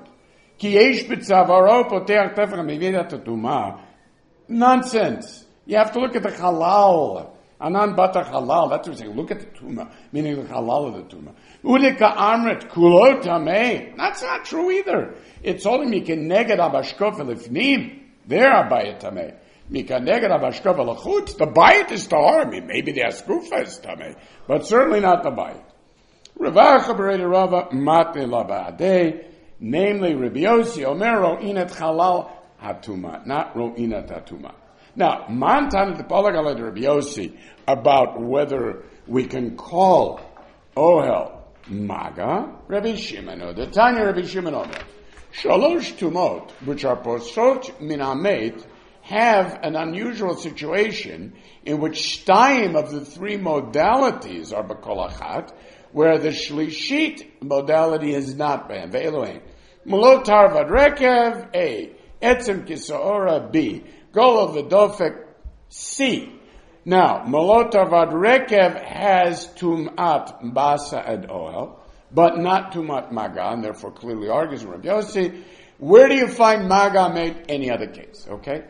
Nonsense. You have to look at the halal. Anan bata halal. That's what we're saying. Look at the tuma, meaning the halal of the tuma. Udika amret kulot tamei. That's not true either. It's only mikeneged abashkof elifnim. There abayit tamei. Mikeneged abashkof elachutz. The bayit is tahor. Maybe the askufa is tamei, but certainly not the bayit. Ravacha berei Rava matne labadei. Namely, Rabbi Yossi Omer ro'inat halal hatuma, not ro'inat hatuma. Now, Mantan the Palagala Rabbi Yossi about whether we can call Ohel Maga, Rabbi Shimon, or the Tanya Rabbi Shimon Omer. Shalosh Tumot, which are posot min hamet, have an unusual situation in which Shtayim of the three modalities are B'kol Achat, where the Shlishit modality has not been. Ve'elohein. Molotar vadrekev, A. Etzem kisaora, B. Golo v'dofek, C. Now, Molotar vadrekev has tumat basa and ohel, but not tumat maga, and therefore clearly argues Rabbi Yossi. Where do you find maga made any other case? Okay?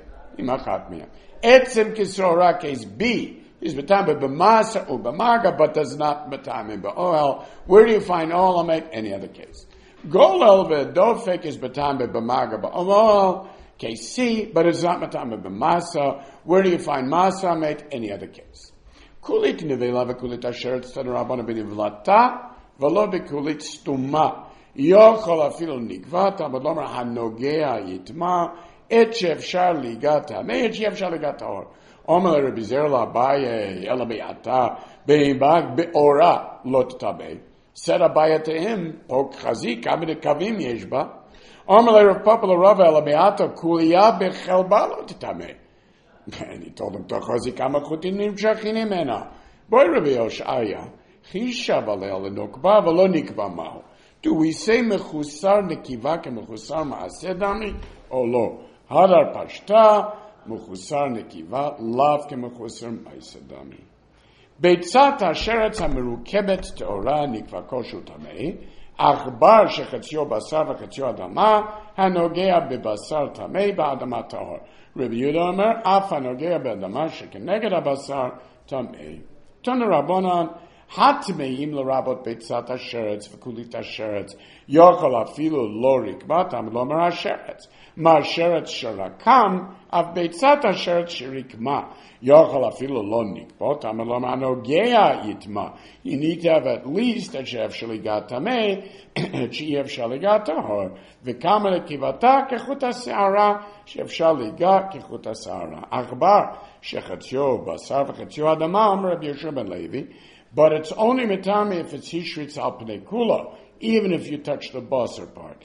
Etzem kisaora, case B. Is betame b'masa or b'maga, but does not betame b'ohel. Where do you find ohel make any other case? Golel v'dofek is betame b'maga b'ohel, case C, but it's not betame b'masa. Where do you find masa make any other case? Kulit nevela v'kulit asher tzad rabbanon b'nivlata v'lo b'kulit stuma yochol afil nikvata but lomer hanogea yitma et she'efshar ligata me et she'efshar ligata or. Omer Rabbi Zerla Abaye Elabeata Beimbag Beora Lot Tabe. Said Abaye to him, Pok Chazik Amid Kavim Yeshba. Omer Rav Papa Rava Elabeata Kuliya Bechelba Lot Tabe. And he told him, Chazik Amachutin Nimshachim Ena. Boy Rabbi Yoshaya, Chisha Valel Nokba Velo Nikba Mahu. Do we say Mechusar Nekiva ke Mechusar Maasedami or lo? Hadar Pashta. Mechusar nekiva, lav ke mechusar maisadami. Beitzat ha'sheretz ha'merukebet te'ora nikva koshu tamei, achbar shechetzio basar v'chetzio adama, hanogea bebasar tamei ba'adama tahor. Rabbi Yehuda Omer, af hanogea be'adama shekeneged ha'basar tamei. Tana Rabbanan, hatmeim l'rabot beitzat ha'sheretz v'kulit ha'sheretz, yochol afilu lo rikbatam lomer ha'sheretz. Ma'asheretz sharakam, av beitzat ha'sheretz shirikma. Yochol afilu lo nikbot, amalom anogea yitma. You need to have at least a she'ef shaligat tamei, she'ef shaligat tahor. V'kama lekivata kechut ha'se'ara, she'ef shaligat kechut ha'se'ara. Achbar, shechatzio basar v'chatzio adama, Rabbi Yeshua ben Levi. But it's only metame if it's hishritz al pnei kula, even if you touch the basar part.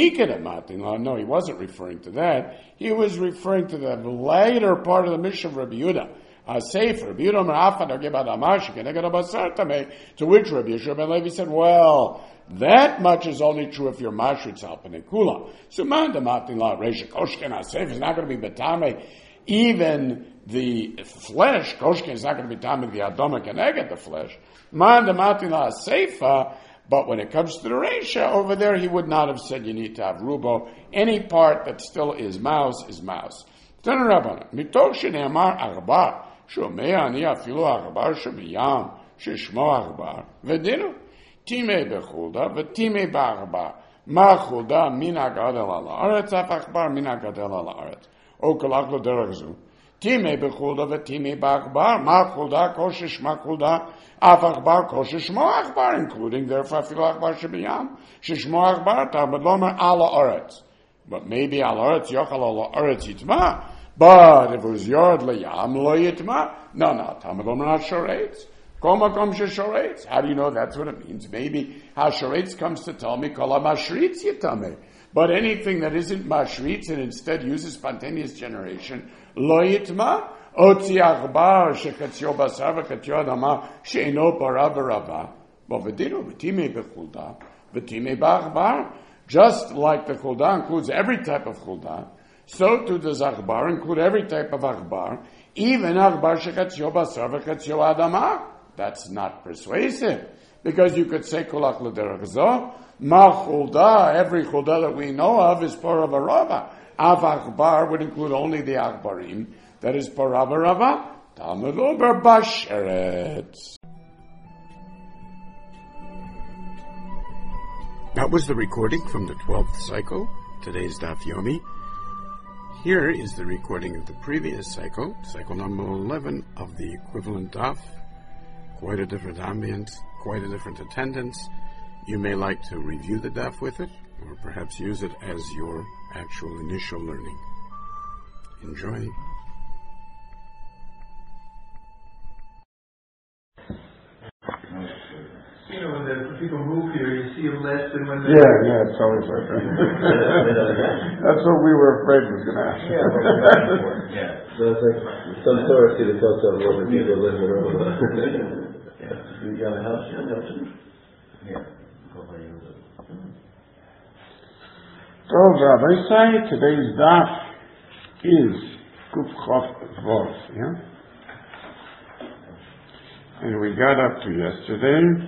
No, he wasn't referring to that. He was referring to the later part of the mission of Rabbi Yehuda. Sefer, to which Rabbi Yeshua ben Levi said, well, that much is only true if you're mashritz al pnei kula. So man damatin la reisha koshken ha-sefer is not going to be betame. Even the flesh, koshken is not going to be betame the adoma keneged the flesh. Man damatin la sefer. But when it comes to the Reisha, over there he would not have said you need to have rubo. Any part that still is mouse is mouse. Tana Rabbanan, mitoch shene'amar arba, shomea ani afilu arba shemiyam, sheshmo arba, v'dinu, timei bechulda, v'timei ba'arba, Ma chulda mina gadel ala aretz af achbar mina gadel ala aretz. O kolach lo derech zu. Time bechulda v'time ba'achbar. Ma chulda koshish ma chulda af achbar koshish mo achbar, including therefore afilu achbar shebiyam. Shishmo achbar tamad lomer ala aretz. But maybe al aretz yochal ala aretz yitma. But if it was yard leyam lo yitma. No, tamad lomer not shoretz. How do you know that's what it means? Maybe Hasharetz comes to tell me kol mashritz yitame. But anything that isn't mashritz and instead uses spontaneous generation, lo yitma, otzi achbar shekatzio basar v'katzio adama she'eno para v'rava. But v'dino v'time b'chulda, v'time b'achbar. Just like the chulda includes every type of chulda, so too does achbar include every type of achbar, even achbar shekatzio basar v'katzio adama. That's not persuasive, because you could say kulach l'derech zo, ma chulda, every chulda that we know of is parava rava. Av achbar would include only the achbarim, that is parava rava. Talmud ober basheretz. That was the recording from the 12th cycle, today's Daf Yomi. Here is the recording of the previous cycle, cycle number 11 of the equivalent Daf. Quite a different ambience, quite a different attendance. You may like to review the daf with it, or perhaps use it as your actual initial learning. Enjoy. You know, when people move here, you see them less than when they... Yeah, it's always like that. That's what we were afraid was going to happen. Yeah. So it's like some Torah see the folks of over people living around. You got a house? Yeah. So, Rabbi say today's daf is Kuf Chof Vov, yeah? And we got up to yesterday,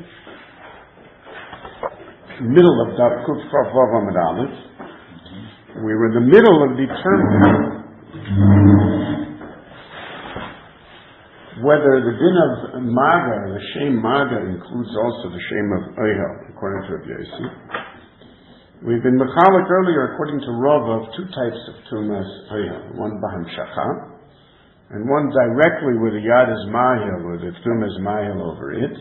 middle of daf Kuf Chof Vov Amud Aleph. We were in the middle of determining whether the din of Maga, the Shem Maga, includes also the Shem of Ohel, according to Rabbi Yossi. We've been mechalek earlier, according to Rav, of two types of Tumas Ohel. One B'hamshacha, and one directly with the Yad is Mahil, or the Tumas Mahil over it.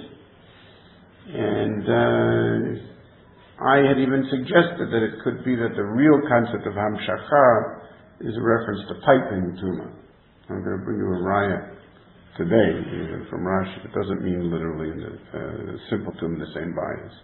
And I had even suggested that it could be that the real concept of Hamshacha is a reference to piping Tuma. I'm going to bring you a raya today, even from Rashi. It doesn't mean literally in the simple tomb the same bias.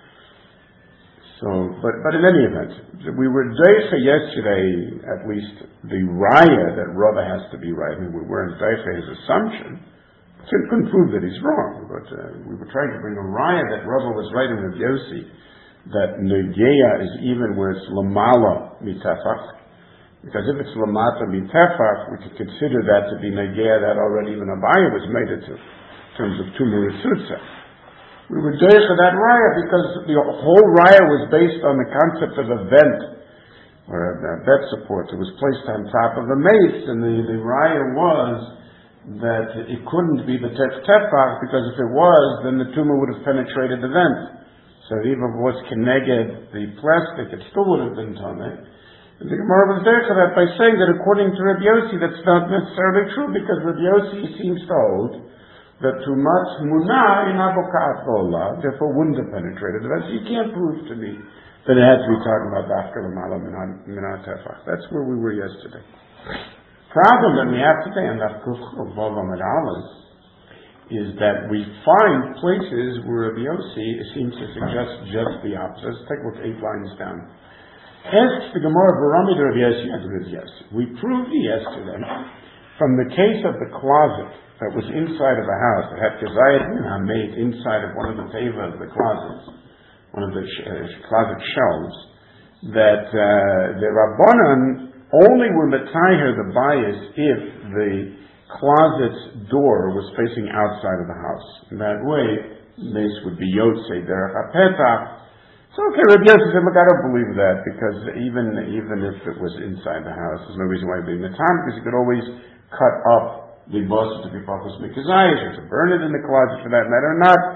So, but in any event, we were deicha yesterday, at least the raya that Rava has to be right. I mean, we weren't deicha his assumption. Couldn't prove that he's wrong, but we were trying to bring a raya that Rava was right in Rav Yossi, that negeya is even where it's lamala mitafach. Because if it's lamata mitefach, we could consider that to be negeya that already even Abaya was made it to, in terms of tumurusutsa. We were doing for that raya because the whole raya was based on the concept of a vent, or a bed support that was placed on top of a mace, and the raya was that it couldn't be the tefach, because if it was, then the tumor would have penetrated the vent. So even if it was keneged the plastic, it still would have been toneh. The Gemara was there for that by saying that according to Rabbi Yossi, that's not necessarily true, because Rabbi Yossi seems to hold that too much munah in avokat olah, therefore wouldn't have penetrated the vent. So you can't prove to me that it had to be talking about dafka l'mala minat tefach. That's where we were yesterday. Problem that we have today in that Kuf Vav Amud Aleph is that we find places where Rabbi Yossi seems to suggest just the opposite. Let's take a look 8 lines down. Asks the Gemara, Barami to Rabbi Yossi, answer is yes. We proved yesterday from the case of the closet that was inside of a house that had Kezayat Minha made inside of one of the teva of the closets, one of the closet shelves, that the Rabbanan only were metayer the bias if the closet's door was facing outside of the house. In that way, this would be Yotzei Derech HaPetach. So okay, Rabbi Yossi said, look, I don't believe that, because even if it was inside the house, there's no reason why it would be metam, because you could always cut up the boss to be pachos mikazayis, or to burn it in the closet for that matter,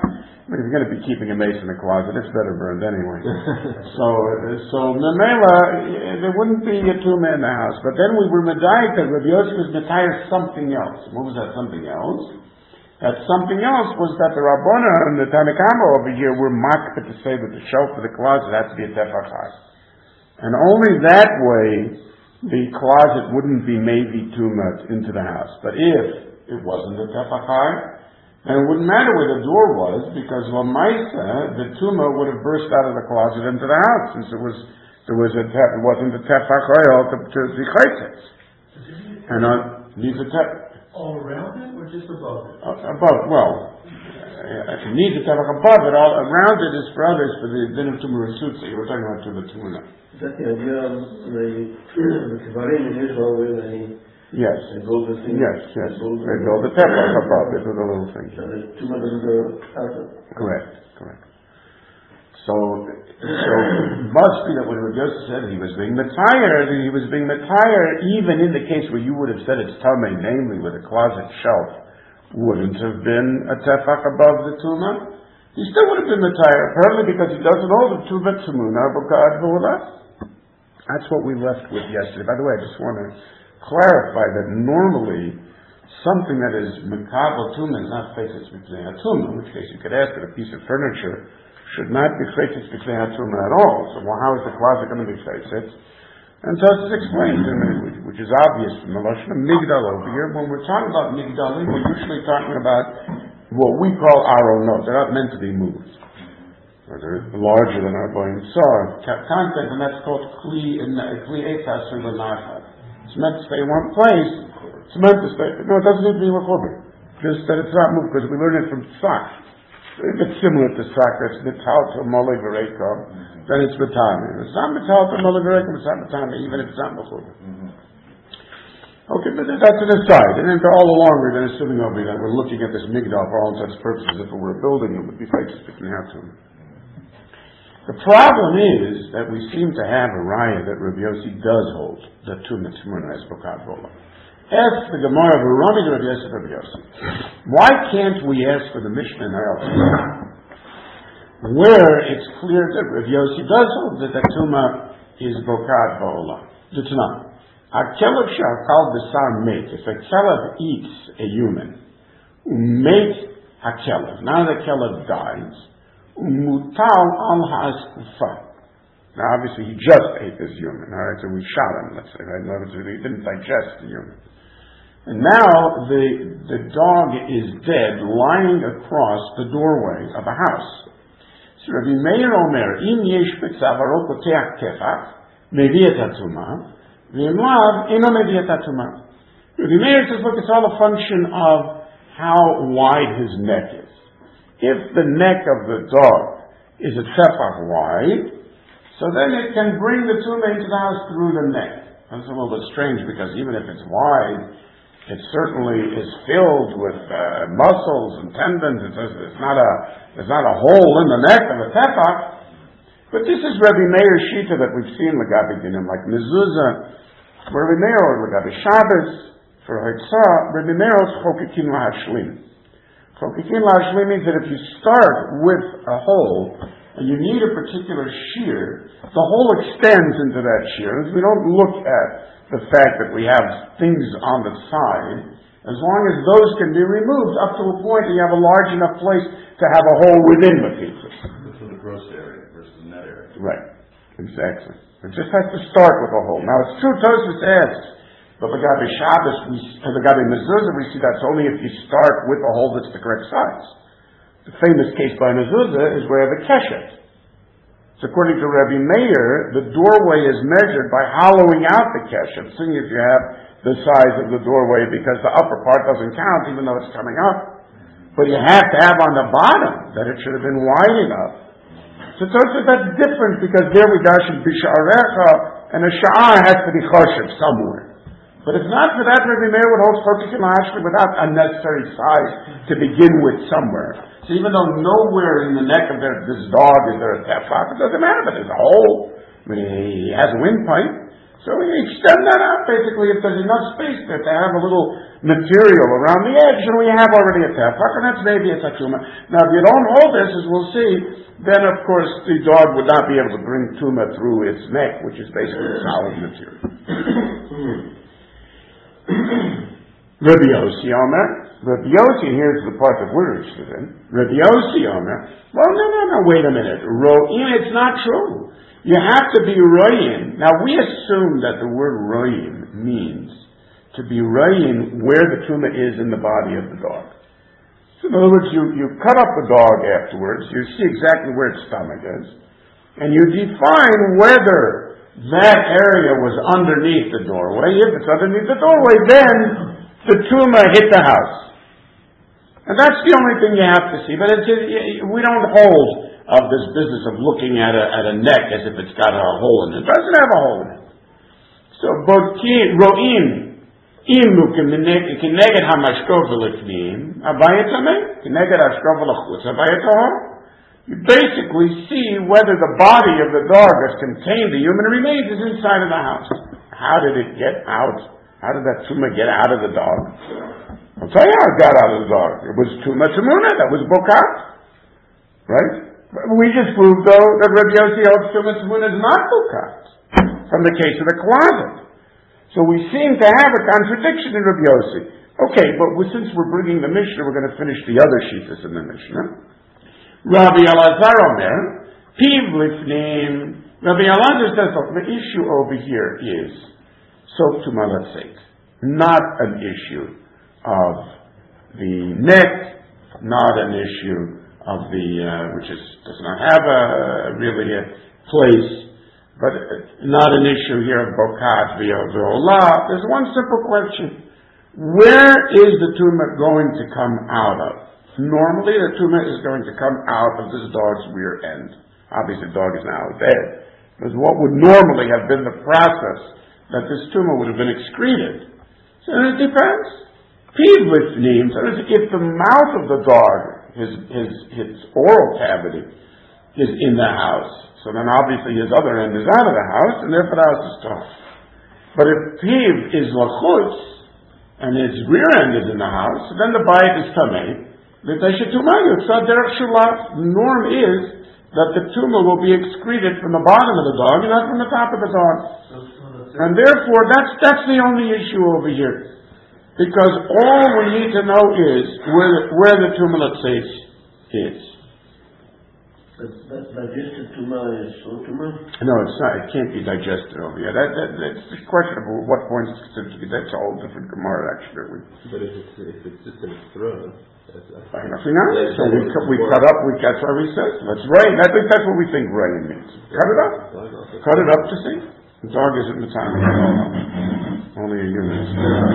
If you're going to be keeping a mace in the closet, it's better burned anyway. So Memela, there wouldn't be a tumah in the house. But then we were medayek that Rabbi Yossi was metayr something else. What was that something else? That something else was that the Rabbana and the Tanna Kamma over here were makpid to say that the shelf of the closet had to be a tefach high. And only that way the closet wouldn't be maybe tumah into the house. But if it wasn't a tefach high, and it wouldn't matter where the door was, because Lamaisa, the tumah would have burst out of the closet into the house, since it wasn't a tefach oil to the chaytes. And needs a tefach. All around it, or just above it? Above, well, it needs a tefach above it. All around it is for others, for the din of tumah resutza. You were talking about tumah tumah. Is that the idea of the Kivarim in Israel where they... Yes. They build the thing. Yes. They build the tefach above it with a little thing. So the tumah doesn't go out. Correct. So it must be that when Rabbi Yossi said he was being metayr, even in the case where you would have said it's tamei, namely with a closet shelf, wouldn't have been a tefach above the tumah. He still would have been metayr, partly because he doesn't hold the tumah tumuna b'kad v'ula. That's what we left with yesterday. By the way, I just want to clarify that normally something that is mekabel tumah is not faces b'knei tumah, in which case you could ask that a piece of furniture should not be faces b'knei tumah at all. So how is the closet going to be faces? And so it's explained, which is obvious from the lashon of migdal over here. When we're talking about migdalim, we're usually talking about what we call aronot. They're not meant to be moved. Or they're larger than our boim saw. Content, and that's called kli etas or l'nachad. It's meant to stay in one place. It's meant to stay. No, it doesn't need to be mechuber. Just that it's not moved, because we learn it from Tzach. It's similar to Tzach. It's mital to molei v'reiko. Then it's batami. It's not mital to molei v'reiko. It's not batami, even if it's not mechuber. Okay, but that's an aside. And then all along we've been assuming over that we're looking at this migdal for all intents and purposes. If it were a building, it would be faces sticking out to it. The problem is that we seem to have a raya that Rabbi Yossi does hold that tumah tumuna is b'kad v'ola. Ask the Gemara of Rami Rabbi Yossi Rabbi Yossi. Why can't we ask for the Mishnah in Eretz, where it's clear that Rabbi Yossi does hold that the tumah is b'kad v'ola? It's not. A kelev shakal b'sar mate. If a kelev eats a human, mate a kelev. Now the kelev dies. Mutal al ha'askufa. Now, obviously, he just ate this human. All right, so we shot him. Let's say, right? In other words, he didn't digest the human. And now the dog is dead, lying across the doorway of a house. So Rabbi Meir Omer, im yesh b'tzavaro koteach tefach, mevi et hatumah, v'im lav eno mevi et hatumah. Rabbi Meir says, look, it's all a function of how wide his neck is. If the neck of the dog is a tefach wide, so then it can bring the tumah into the house through the neck. That's a little bit strange, because even if it's wide, it certainly is filled with muscles and tendons. It's not a hole in the neck of a tefach. But this is Rabbi Meir's shita that we've seen Lagabi Dinim, like mezuzah, Rabbi Meir or Lagabi Shabbos for Haitzah. Rabbi Meir is chokikin lahashlim. Chokikin lahashlim means that if you start with a hole and you need a particular shear, the hole extends into that shear. We don't look at the fact that we have things on the side. As long as those can be removed up to a point that you have a large enough place to have a hole within the pieces. This is the gross area versus the net area. Right. Exactly. It just has to start with a hole. Now it's true, Tosfos asks, but Lagabi Shabbos, Lagabi Mezuzah, we see that's only if you start with a hole that's the correct size. The famous case by Mezuzah is where the keshet. So according to Rabbi Meir, the doorway is measured by hollowing out the keshet, seeing if you have the size of the doorway, because the upper part doesn't count even though it's coming up. But you have to have on the bottom that it should have been wide enough. So that's different, because there we dash in b'sha'arecha, and a sha'ar has to be choshev somewhere. But if not for that, Rabbi Meir would hold chokikin lahashlim without unnecessary size to begin with somewhere. So even though nowhere in the neck of this dog is there a tefach, it doesn't matter, but there's a hole. I mean, he has a windpipe. So we extend that out, basically, if there's enough space there to have a little material around the edge, and we have already a tefach, and that's maybe a tuma. Now, if you don't hold this, as we'll see, then, of course, the dog would not be able to bring tuma through its neck, which is basically solid material. Rabbi Yossi Omer. Rabbi Yossi, here's the part that we're interested in. Rabbi Yossi Omer. Well, no, wait a minute. Ro'in, it's not true. You have to be ro'in. Now, we assume that the word ro'in means to be ro'in where the tumah is in the body of the dog. So, in other words, you cut up the dog afterwards, you see exactly where its stomach is, and you define whether that area was underneath the doorway. If it's underneath the doorway, then the tumah hit the house. And that's the only thing you have to see. But we don't hold of this business of looking at a neck as if it's got a hole in it. It doesn't have a hole in it. So, ro'in, imu kineged hamashkov v'lifnim, abayatameh, kineged hashkov v'lachutz, abayatohor. You basically see whether the body of the dog that's contained the human remains is inside of the house. How did it get out? How did that tumah get out of the dog? I'll tell you how it got out of the dog. It was tumah tamuna, that was bokat. Right? We just proved, though, that Rabbi Yossi holds tumah tamuna is not bokat, from the case of the closet. So we seem to have a contradiction in Rabbi Yossi. Okay, but since we're bringing the Mishnah, we're going to finish the other shittas in the Mishnah. Rabbi Elazar Omer, Piv Lifnim. Rabbi Elazar says, look, the issue over here is Sok Tumah Latzeit, not an issue of the neck, not an issue of which does not have really a place, but not an issue here of Bokat v'Olah. There's one simple question. Where is the tumah going to come out of? Normally, the tumah is going to come out of this dog's rear end. Obviously, the dog is now dead. Because what would normally have been the process that this tumah would have been excreted. So it depends. Pivlifnim, so if the mouth of the dog, his oral cavity, is in the house, so then obviously his other end is out of the house, and therefore the house is tough. But if piv is lachutz, and his rear end is in the house, then the bayit is tamei. The norm is that the tumah will be excreted from the bottom of the dog and not from the top of the dog. And therefore, that's the only issue over here. Because all we need to know is where the tumah latzeit is. Digested tumah is so tumah? No, it's not. It can't be digested over here. That's the question of what point it's considered to be. That's a whole different Gemara, actually. But if it's just in its throat. So we cut up. That's why we said let's rain. I think that's what we think rain means. Cut it up. Cut it up to see. The dog isn't the time. Only a human.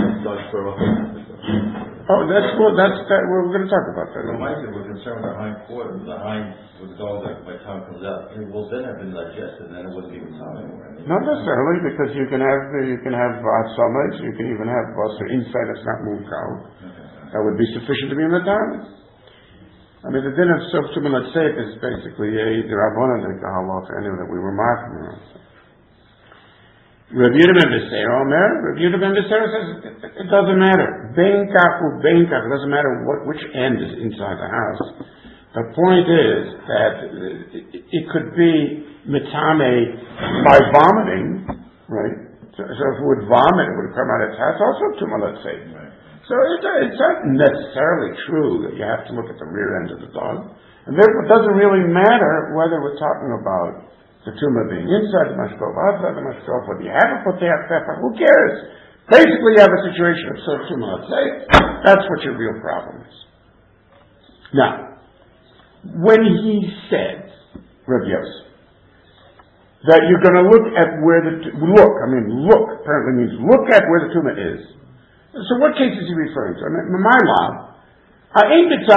Oh, we're going to talk about that. Well, we're concerned with the hind quarter, with the dog that by the time it comes out, it will then have been digested, and then it wouldn't even time anymore. Not necessarily, because you can have atzamah, you can even have basar inside that's not moved out. That would be sufficient to be in the time. I mean, the din of Sok Tumah Latzeit is basically the Rabbanan like the halacha anyway that we were marking around. Rabbi Yehuda ben Beseira Omer. Rabbi Yehuda ben Beseira says it doesn't matter. Beinkach ubeinkach. It doesn't matter which end is inside the house. The point is that it could be mitame by vomiting, right? So if it would vomit, it would come out of its house. Also Tumah Latzeit. So it's not necessarily true that you have to look at the rear end of the dog. And therefore it doesn't really matter whether we're talking about the tumah being inside the mashkov, outside the mashkov, whether you have a poteach tefach, who cares? Basically you have a situation of so tumah latzeit. That's what your real problem is. Now, when he said, Rav Yosef, that you're going to look at where look apparently means look at where the tumah is. So what case is he referring to? I mean, my law, Rav Yossi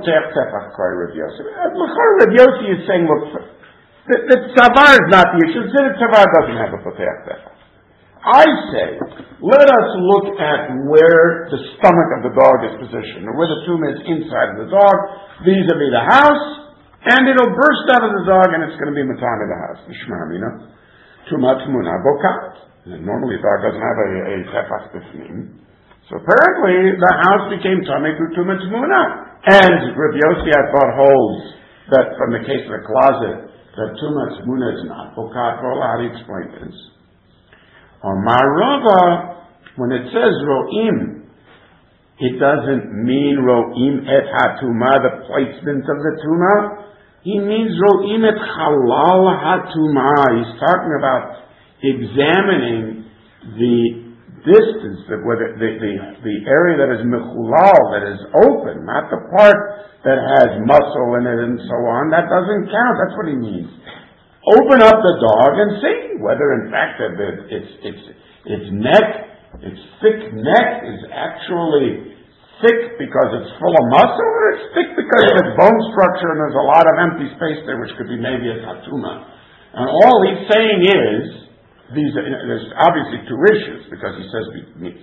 is saying, look, the tzavar is not the issue. The tzavar doesn't have a poteach tefach. I say, let us look at where the stomach of the dog is positioned, or where the tumah is inside of the dog, vis-a-vis the house, and it'll burst out of the dog, and it's going to be matana the house. Tumah tmuna bokat. Normally a dog doesn't have a tefach b'fnim. So apparently the house became tamei through Tumah Tmuna. And Rabbi Yossi, I thought, holds that from the case of the closet, that Tumah Tmuna is not Bokat. How do you explain this? Omar Rava, when it says Ro'im, it doesn't mean Ro'im et HaTumah, the placement of the Tumah. He means Ro'im et Halal HaTumah. He's talking about examining the distance, the area that is mechulal, that is open, not the part that has muscle in it and so on. That doesn't count. That's what he means. Open up the dog and see whether, in fact, its neck, its thick neck, is actually thick because it's full of muscle, or it's thick because of its bone structure and there's a lot of empty space there, which could be maybe a tatuma. And all he's saying is, there's obviously two issues, because he says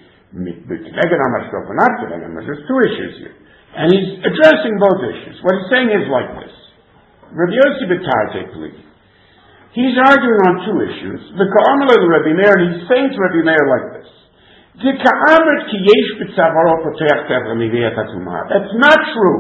there's two issues here. And he's addressing both issues. What he's saying is like this. Rabbi Yossi B'Tartei, please. He's arguing on two issues. The Ka'amar of Rabbi Meir, and he's saying to Rabbi Meir like this. That's not true.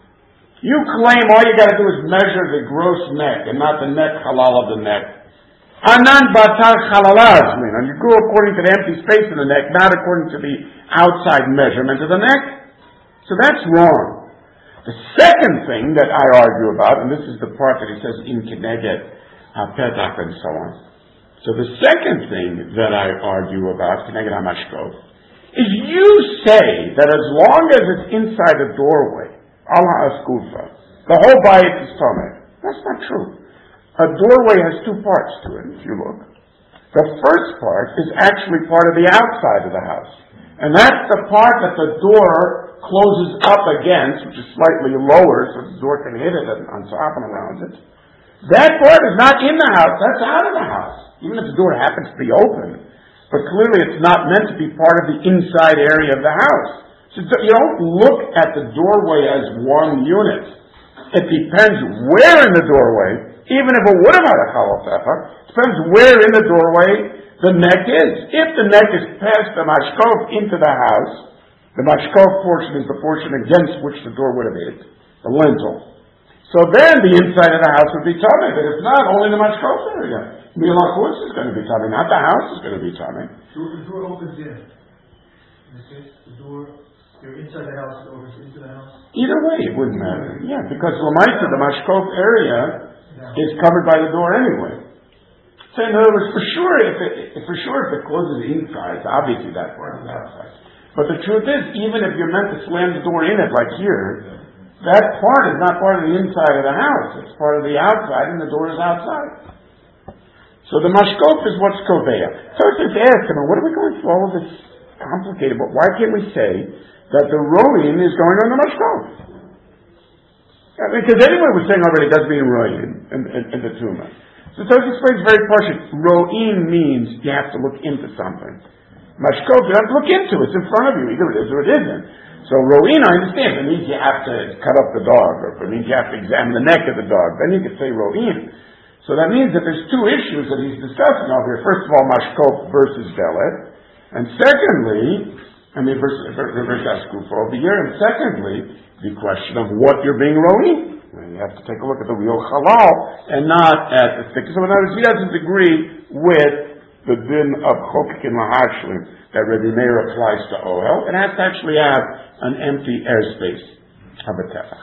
You claim all you got to do is measure the gross neck and not the neck halal of the neck. Anan batar chalalazmin, and you go according to the empty space in the neck, not according to the outside measurement of the neck. So that's wrong. The second thing that I argue about, and this is the part that he says in Keneged, Petach, and so on. So the second thing that I argue about, Keneged HaMashkov, is you say that as long as it's inside the doorway, Allah Askufa, the whole bayit is tameh. That's not true. A doorway has two parts to it, if you look. The first part is actually part of the outside of the house. And that's the part that the door closes up against, which is slightly lower, so the door can hit it on top and around it. That part is not in the house, that's out of the house. Even if the door happens to be open. But clearly it's not meant to be part of the inside area of the house. So you don't look at the doorway as one unit. It depends where in the doorway. Even if it would have had a halal tefach, it depends where in the doorway the neck is. If the neck is past the mashkov into the house, the mashkov portion is the portion against which the door would have hit, the lintel. So then the inside of the house would be tummy, but it's not only the mashkov area. Milachus is going to be tummy, not the house is going to be tummy. So if the door opens in this case, the door, you're inside the house, it opens into the house? Either way, it wouldn't matter. Yeah, because Lamaita, the mashkov area, is covered by the door anyway. So in other words, for sure if it closes inside, obviously that part is outside. But the truth is, even if you're meant to slam the door in it like here, that part is not part of the inside of the house. It's part of the outside, and the door is outside. So the mashkov is what's koveya. So it's just ask him, what are we going through all of this complicated? But why can't we say that the roin is going on the mashkov? Because anyone was saying already it does mean roin in the tumah. So Tosfos explains very partially. Roin means you have to look into something. Mashkov, you have to look into it. It's in front of you. Either it is or it isn't. So roin, I understand. It means you have to cut up the dog, or it means you have to examine the neck of the dog. Then you could say roin. So that means that there's two issues that he's discussing over here. First of all, mashkov versus velet. And secondly, versus askuf over here. And secondly, the question of what you're being roin. You have to take a look at the real halal and not at the thickness. So in other words, he doesn't agree with the din of chokik and lahashlim that Rabbi Meir applies to ohel. It has to actually have an empty airspace of a tefach.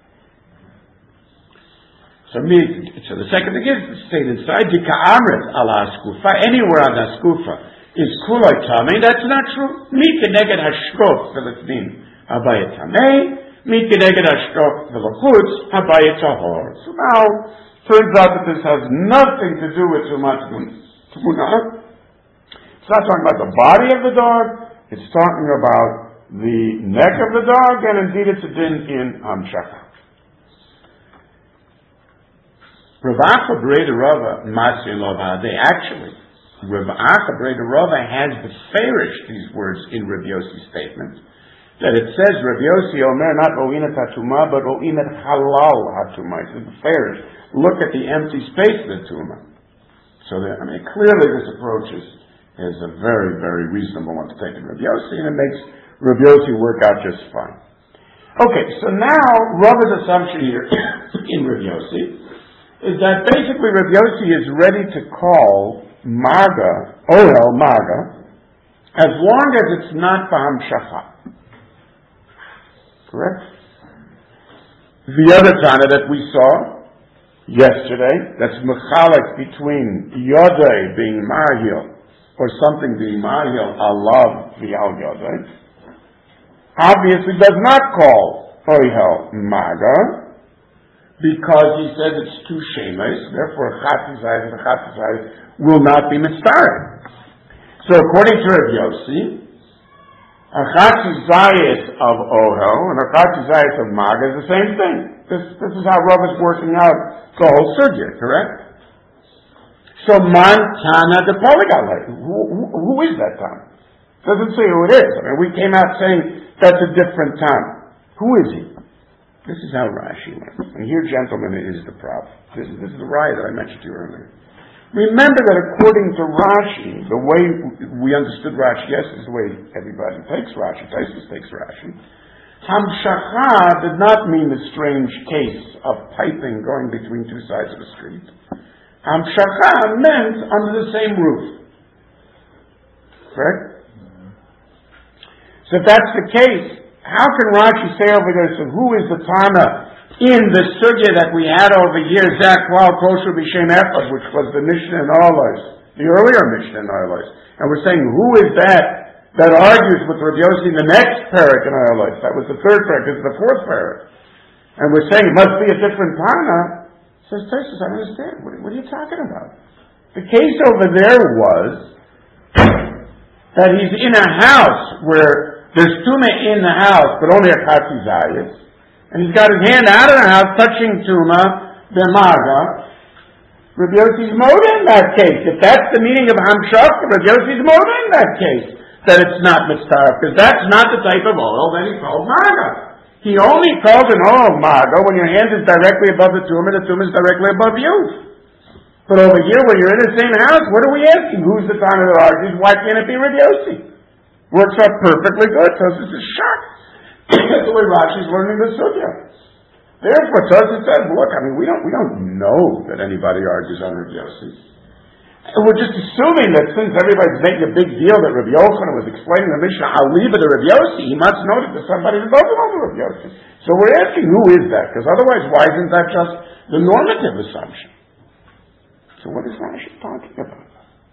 So the second thing is to stay inside the ka'amrit ala askufa, anywhere on the askufa is kulay tamei. That's not true. Mi keneged hashkof v'letnin abayet tamei. Mi keneged hashkof v'lachutz abayet tahor. So now, turns out that this has nothing to do with Tumat Tmuna. It's not talking about the body of the dog. It's talking about the neck of the dog, and indeed it's a din in Hamshachah. Rav Acha Breda Rava Masir Lovade. Actually, Rav Acha Breda Rava has beferish these words in Rav Yossi's statement. That it says Rav Yossi Omer not ro'inat hatuma but ro'inat halal hatuma. It's beferish. Look at the empty space of the tumah. So clearly this approach is a very, very reasonable one to take in Rabbi Yossi, and it makes Rabbi Yossi work out just fine. Okay, so now Rava's assumption here in Rabbi Yossi is that basically Rabbi Yossi is ready to call Maga, Ohel Maga, as long as it's not B'hamshacha. Correct? The other Tana that we saw yesterday, that's Mechalek between Yodei being Mahil, or something being Mahil, Alav V'al Yodei, obviously does not call Ohel Maga, because he says it's two shemes, therefore Chatzizayis and Chatzizayis will not be mitzvah. So according to Rav Yossi, a Chatzizayis of Ohel and a Chatzizayis of Maga is the same thing. This is how Rav is working out the whole sugya, correct? So Tana de Poligale, who is that Tana? Doesn't say who it is. I mean, we came out saying that's a different Tana. Who is he? This is how Rashi went. And here, gentlemen, is the problem. This is the raya that I mentioned to you earlier. Remember that according to Rashi, the way we understood Rashi, yes, is the way everybody takes Rashi, Taisus takes Rashi. Hamshacha did not mean the strange case of piping going between two sides of the street. Hamshacha meant under the same roof. Correct? So if that's the case, how can Rashi say over there, so who is the Tana in the sugya that we had over here, Zak Klal Kosher B'Shem Echad, which was the Mishnah in Olos, the earlier Mishnah in Olos. And we're saying, who is that argues with Rabbi Yossi in the next parak in Olos? That was the third parak, this is the fourth parak. And we're saying it must be a different Tana. Says Tosfos, I don't understand. What are you talking about? The case over there was that he's in a house where there's Tumah in the house, but only a Chatzizayis. And he's got his hand out of the house, touching Tumah, B'maga. Rabbi Yossi's moda in that case. If that's the meaning of Hamshach, Rabbi Yossi's moda in that case, that it's not mitzvah, because that's not the type of oil that he called Maga. He only calls an oil Maga when your hand is directly above the tumah is directly above you. But over here, when you're in the same house, what are we asking? Who's the Tana that argues? Why can't it be Rabbi Yossi? Works out perfectly good. Tosfos is shocked. That's the way Rashi's learning the sugya. Therefore, Tosfos says, look, I mean, we don't know that anybody argues on Rabbi Yossi. We're just assuming that since everybody's making a big deal that Rabbi Yochanan was explaining the Mishnah, I'll leave it to Rabbi Yossi, he must know that there's somebody that doesn't know the Rabbi Yossi. So we're asking, who is that? Because otherwise, why isn't that just the normative assumption? So what is Rashi talking about?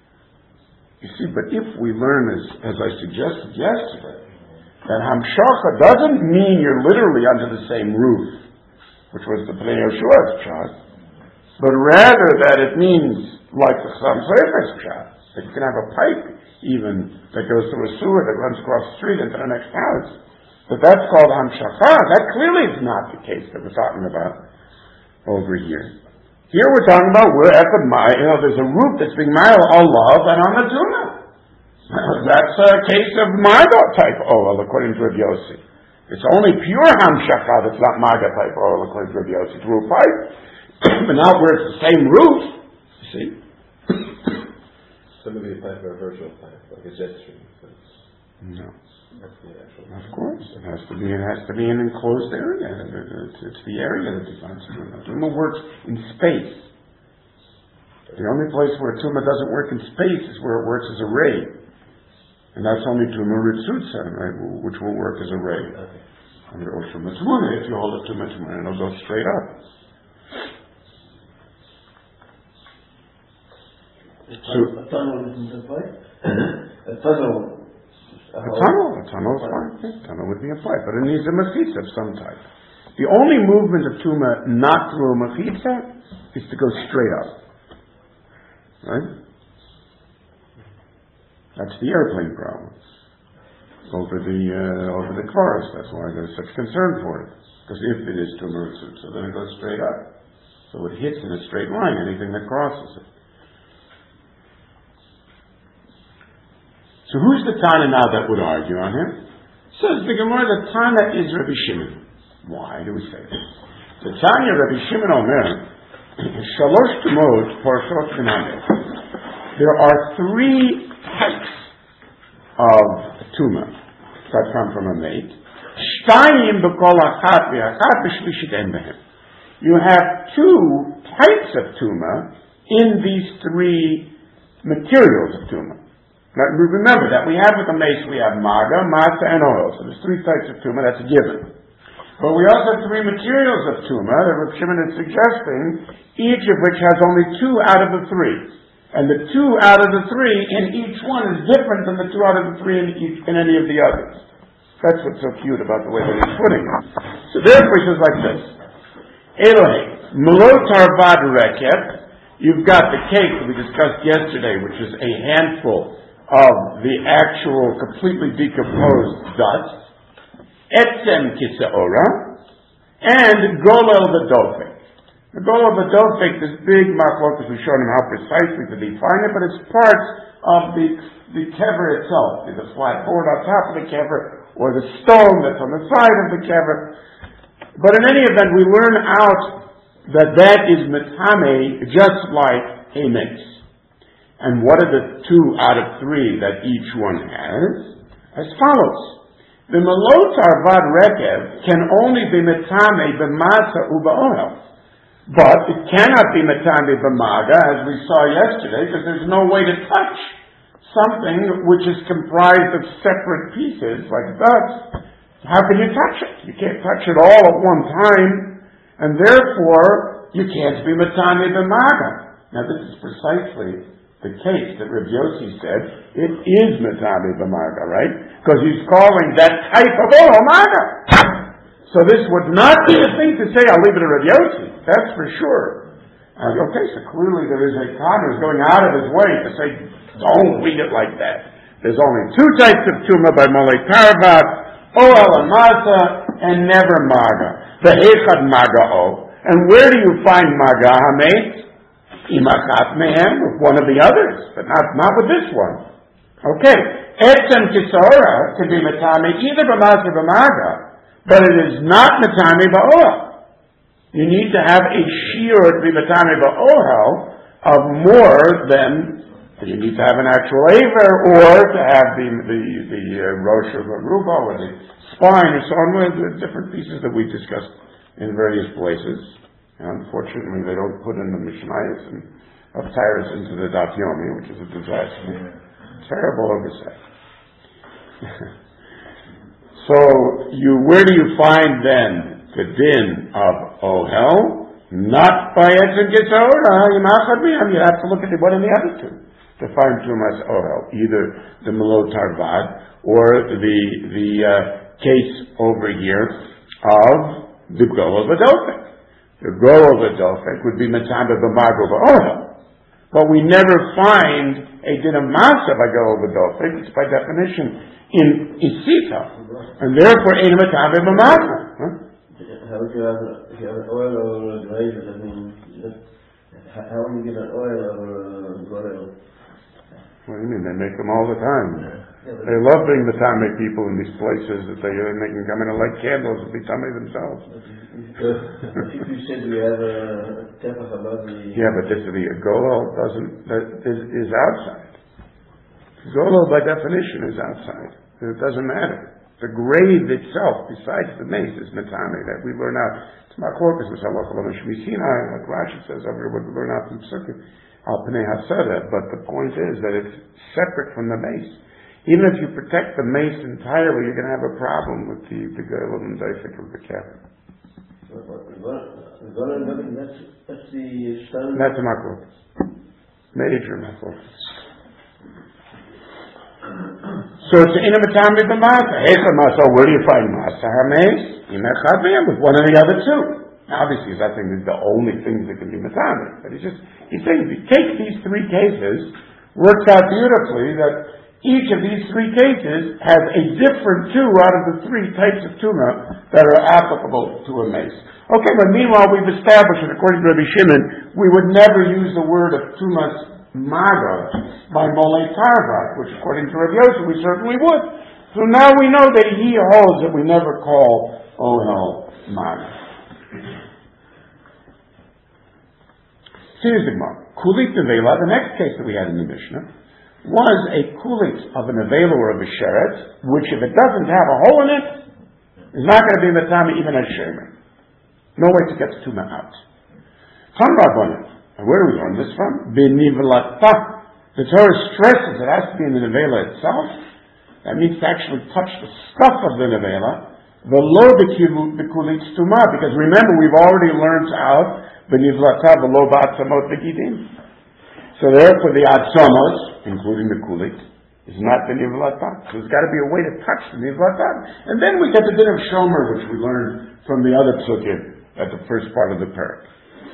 You see, but if we learn, as I suggested yesterday, that Hamshacha doesn't mean you're literally under the same roof, which was the Bnei Yeshua's chart, but rather that it means like the Chassam Sofer's pshat, that you can have a pipe even that goes through a sewer that runs across the street into the next house. But that's called Hamshacha. That clearly is not the case that we're talking about over here. Here we're talking about where at the there's a roof that's being mile Allah and on the tuna. That's a case of Maga type oil according to Rabbi Yossi. It's only pure Hamshacha that's not Maga type oil according to Rabbi Yossi. Through a pipe, but not where it's the same roof. See? Some of the pipe are a virtual pipe, like a jet stream. No. That's the actual. Of course, it has to be an enclosed area. It's the area that defines Tumah. Tumah works in space. The only place where Tumah doesn't work in space is where it works as a ray. And that's only Tumah Ritzutza, right, which will work as a ray. Under Tumah Tumah, if you hold it Tumah Tumah, it'll go straight up. A tunnel isn't a pipe? A tunnel is fine. A tunnel would be a pipe, but it needs a mechitza of some type. The only movement of Tumah not through a mechitza is to go straight up. Right? That's the airplane problem. Over the cars. That's why there's such concern for it. Because if it is Tumah, so then it goes straight up. So it hits in a straight line, anything that crosses it. So who's the Tana now that would argue on him? Says the Gemara, the Tana is Rabbi Shimon. Why do we say this? The Tanya Rabbi Shimon Omer, Shalosh Tumot Parshot V'Nameh. There are 3 types of tuma that come from a mate. Shtayim b'kol achat v'achat b'shvishit en behem. You have two types of tuma in these three materials of tuma. Now remember that we have with the mace, we have maga, matzah, and oil. So there's three types of tuma, that's a given. But we also have three materials of tuma that Rav Shimon is suggesting, each of which has only two out of the three. And the two out of the three in each one is different than the two out of the three in any of the others. That's what's so cute about the way that he's putting it. So therefore he says like this. Elohim, Melotar Vad Reket, you've got the cake that we discussed yesterday, which is a handful of the actual completely decomposed dust. Etzem Kiseora, and Golel V'Dofek. The Golel V'Dofek, this big machlokas, we've shown him how precisely to define it, but it's part of the kever itself, the flat board on top of the kever, or the stone that's on the side of the kever. But in any event, we learn out that is metame, just like a mace. And what are the two out of three that each one has? As follows. The melotar vad rekev can only be metame b'matzah u'ba'ohel. But it cannot be metame b'maga, as we saw yesterday, because there's no way to touch something which is comprised of separate pieces, like dust. How can you touch it? You can't touch it all at one time, and therefore you can't be metame b'maga. Now this is precisely the case that Rav Yossi said, it is metame b'maga, right? Because he's calling that type of oil maga. So this would not be a thing to say, I'll leave it to Rav Yossi, that's for sure. Okay, so clearly there is a Khan who's going out of his way to say, don't read it like that. There's only two types of tuma by Molei Tarvat, oil and matzah, and never maga. The Echad maga o. And where do you find maga hamei? Imachat mehem, with one of the others, but not with this one. Okay, etzem kisora can be metame either b'matzah or b'maga, but it is not metame ba'ohel. You need to have a shiur to be metame ba'ohel of more than, you need to have an actual aver, or to have the rosh of a ruba, or the spine, or so on, with the different pieces that we discussed in various places. Unfortunately, they don't put in the Mishnayos and of Tyrus into the Daf Yomi, which is a disaster. Terrible oversight. So, where do you find then the din of Ohel? Not by Etzem Gesora, you have to look at one of the other two to find Tumas Ohel, either the Melotar Vad or the case over here of the Golel V'Dofek. The Golel V'Dofek would be Metame B'Mago V'Ohel. But we never find a din of Masa by Golel V'Dofek. It's by definition in Isita. And therefore, Ein Metame B'Mago. How would you have, if you have an oil or a glaze, I mean, how would you get an oil or a Golel? What do you mean? They make them all the time. They love being the Tame people in these places that they can come in and light candles and be Tame themselves. You said we have a tefach above the... Yeah, but the Golel is outside. Golel by definition is outside. It doesn't matter. The grade itself, besides the mace, is Metame, that we learn out. It's Machlokas with Halacha Shmi Sinai, like Rashi says over what we learn out from Sukkot, Al Pnei Hasada, but the point is that it's separate from the mace. Even if you protect the mace entirely, you're going to have a problem with the Golel and Dofek of the Kever. That's the stone? That's a Machlokas. Major Machlokas. So it's in a Metame B'Masa. So where do you find Masa HaMeis? In Echad Mehem, with one of the other two. Now, obviously, he's not saying these are the only things that can be Metame, but he's saying if you take these three cases, works out beautifully that each of these three cases has a different two out of the three types of tuma that are applicable to a mace. Okay, but meanwhile we've established, and according to Rabbi Shimon, we would never use the word of tumas maga by Molei Tarvat, which according to Rabbi Yosef we certainly would. So now we know that he holds that we never call Ohel maga. Here's the Gemara. Kulit Nevela, the next case that we had in the Mishnah, was a kulit of a nevela or of a sheret, which if it doesn't have a hole in it, is not going to be metame even as shemer. No way to get the tumah out. Tan Rabbanan. And where do we learn this from? Benivlata. The Torah stresses it has to be in the nevela itself. That means to actually touch the stuff of the nevela. The lo bekulit tumah, because remember we've already learned out benivlata the lo ba'atzamot begidim. So therefore the atzamos, including the kulit, is not benivlata. So there's got to be a way to touch the benivlata. And then we get the din of shomer, which we learned from the other psukim at the first part of the parak.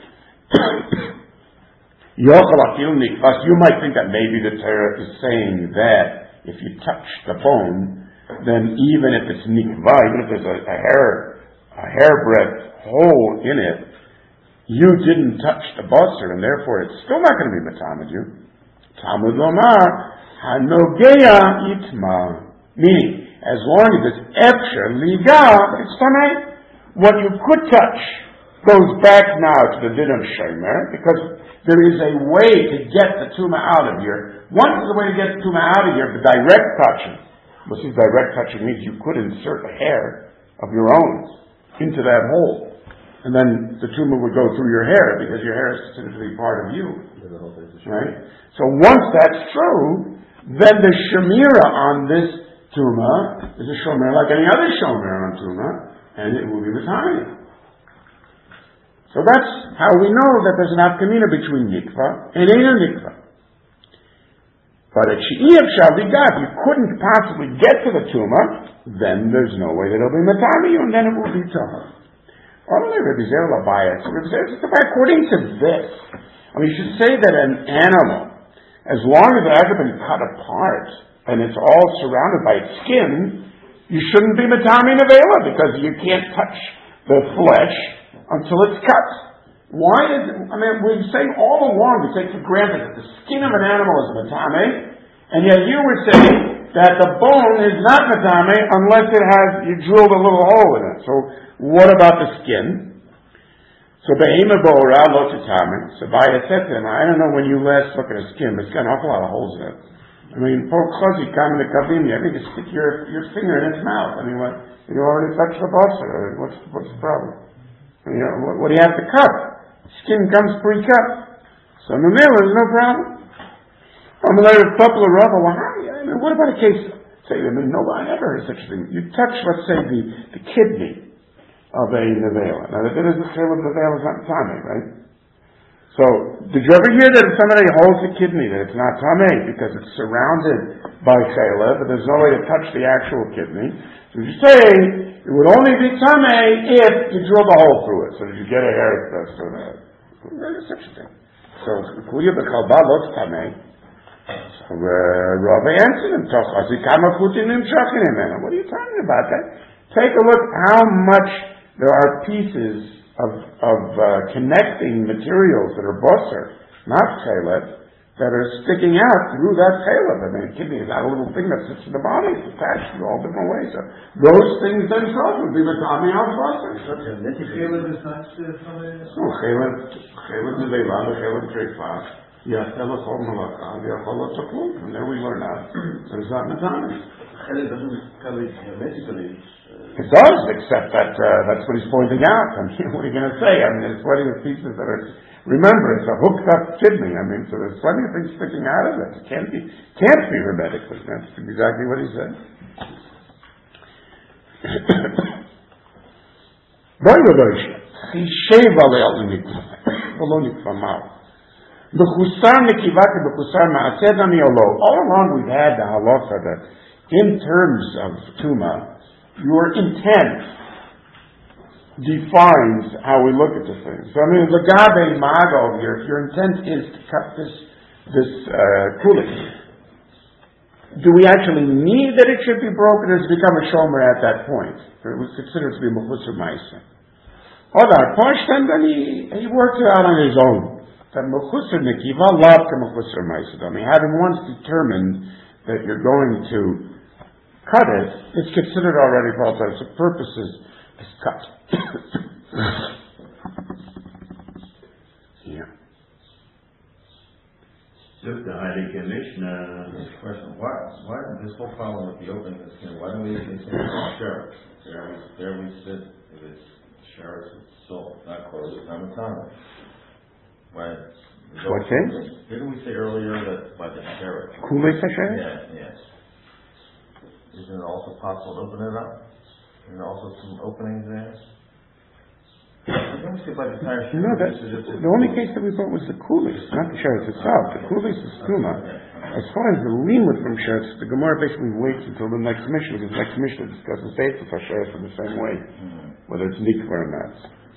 You might think that maybe the Torah is saying that if you touch the bone, then even if it's nikva, even if there's a hairbreadth hole in it, you didn't touch the basar, and therefore it's still not going to be matamed you. Talmud lomar hanogeya itma, meaning as long as it's efsher liga, it's tamei. What you could touch goes back now to the din of shemer, because there is a way to get the tumah out of here. One is the way to get the tumah out of here, the direct touching. Well, see, direct touching means you could insert a hair of your own into that hole, and then the tumah would go through your hair, because your hair is considered to be part of you. Right? So once that's true, then the shemira on this tumah is a shomer like any other shomer on tumah, and it will be matayim. So that's how we know that there's an afkamina between mikvah and eina mikvah. But at she'iev shaldigah, if you couldn't possibly get to the tumah, then there's no way that it'll be matami, and then it will be tahor. Only Rabbi Zer Labayas. According to this, I mean, you should say that an animal, as long as it hasn't been cut apart and it's all surrounded by its skin, you shouldn't be matami nevela, because you can't touch the flesh until it's cut. Why is it? I mean, we're saying all along, we take for granted that the skin of an animal is matame, and yet you were saying that the bone is not matame unless you drilled a little hole in it. So what about the skin? So behema bo'ora lo tatame. So Baya said to him, I don't know when you last look at a skin, but it's got an awful lot of holes in it. I mean, poor chazi kam in the kavim, you ever stick your finger in its mouth. I mean, what? You already touched the basar. What's the problem? You know, what do you have to cut? Skin comes pre-cut. So in the middle, there's no problem. What about a case? Say, I mean, I never heard such a thing. You touch, let's say, the kidney of a nevela. Now, that doesn't say what the nevela is not tamei, right? So, did you ever hear that if somebody holds the kidney, that it's not tamei because it's surrounded by chayla, but there's no way to touch the actual kidney? So you say it would only be tamei if you drilled a hole through it, so that you get a hair so that there's such a thing. So kuya b'chalba lo tamei. So Rabbi answered him, what are you talking about? That? Take a look how much there are pieces of connecting materials that are basar, not chelet, that are sticking out through that chelet. I mean, a kidney is not a little thing that sits in the body. It's attached in all different ways. So those things themselves would be the tami al basar. Chelet is not chelet. No, chelet nevela, chelet treifas. And there we learn out. So it's not matami. Chelet doesn't cover it hermetically. It does, except that that's what he's pointing out. I mean, what are you going to say? I mean, there's plenty of pieces that are. Remember, it's a hooked up kidney. I mean, so there's plenty of things sticking out of it. It can't be hermetically. That's exactly what he said. All along we've had the halacha that in terms of tumah, your intent defines how we look at the thing. So, I mean, the Gabe Mago here, if your intent is to cut this kulik, do we actually need that it should be broken, or does it become a shomer at that point? It was considered to be Mechusar Maisa. Other Pashtan, then he worked it out on his own. That Mechusar Nikiva loved to Mechusar Maisa. I mean, having once determined that you're going to cut it, it's considered already for all types of purposes as cut. Look, the Heilige Mishnah why this whole problem with the opening of the skin? Why don't we say sheriff? There we sit. If it's sheriff, it's still not closed. It's not a time. Right. What's it? Didn't we say earlier that by the sheriff? Kulis HaSheriff? Yes. Isn't it also possible to open it up? And also some openings there? Don't we say by the entire sheriff? No, the only case that we brought was the Kulis, not the sheriff itself. The Kulis is Tuma. As far as the limud from sheriffs, the Gemara basically waits until the next mission, because the next mission discusses dates of sheriffs in the same way, whether it's nikva or not.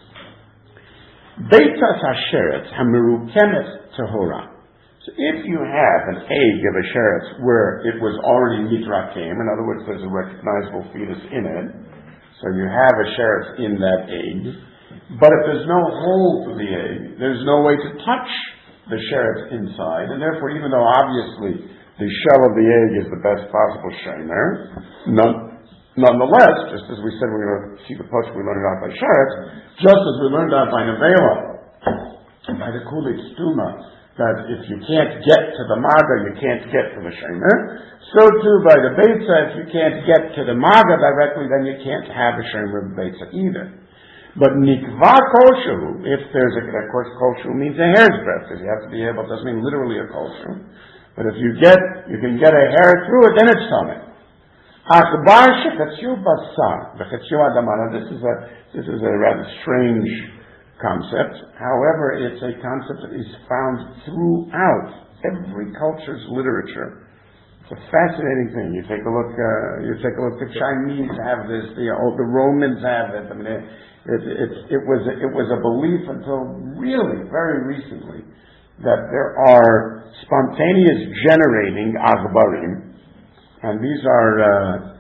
Beitas HaSheretz HaMerukemet Tehora. So if you have an egg of a sheretz where it was already mitrakim, in other words, there's a recognizable fetus in it, so you have a sheretz in that egg, but if there's no hole to the egg, there's no way to touch the sheretz inside, and therefore, even though obviously the shell of the egg is the best possible shemer, nonetheless, just as we said, we're going to see the post we learned out by sheretz, just as we learned out by nevela, by the kulik stuma, that if you can't get to the maga, you can't get to the shemer. So too by the beitza, if you can't get to the maga directly, then you can't have a shemer beitza either. But nikva koshu, if there's of course koshu means a hair's breadth, because you have to be able, it doesn't mean literally a koshu. But if you can get a hair through it, then it's tummy. Akbar shechetziu basar, v'chetziu adamana. This is a rather strange concept. However, it's a concept that is found throughout every culture's literature. It's a fascinating thing. You take a look. The Chinese have this. The Romans have it. I mean, it was a belief until really very recently that there are spontaneous generating aghbarim. And these are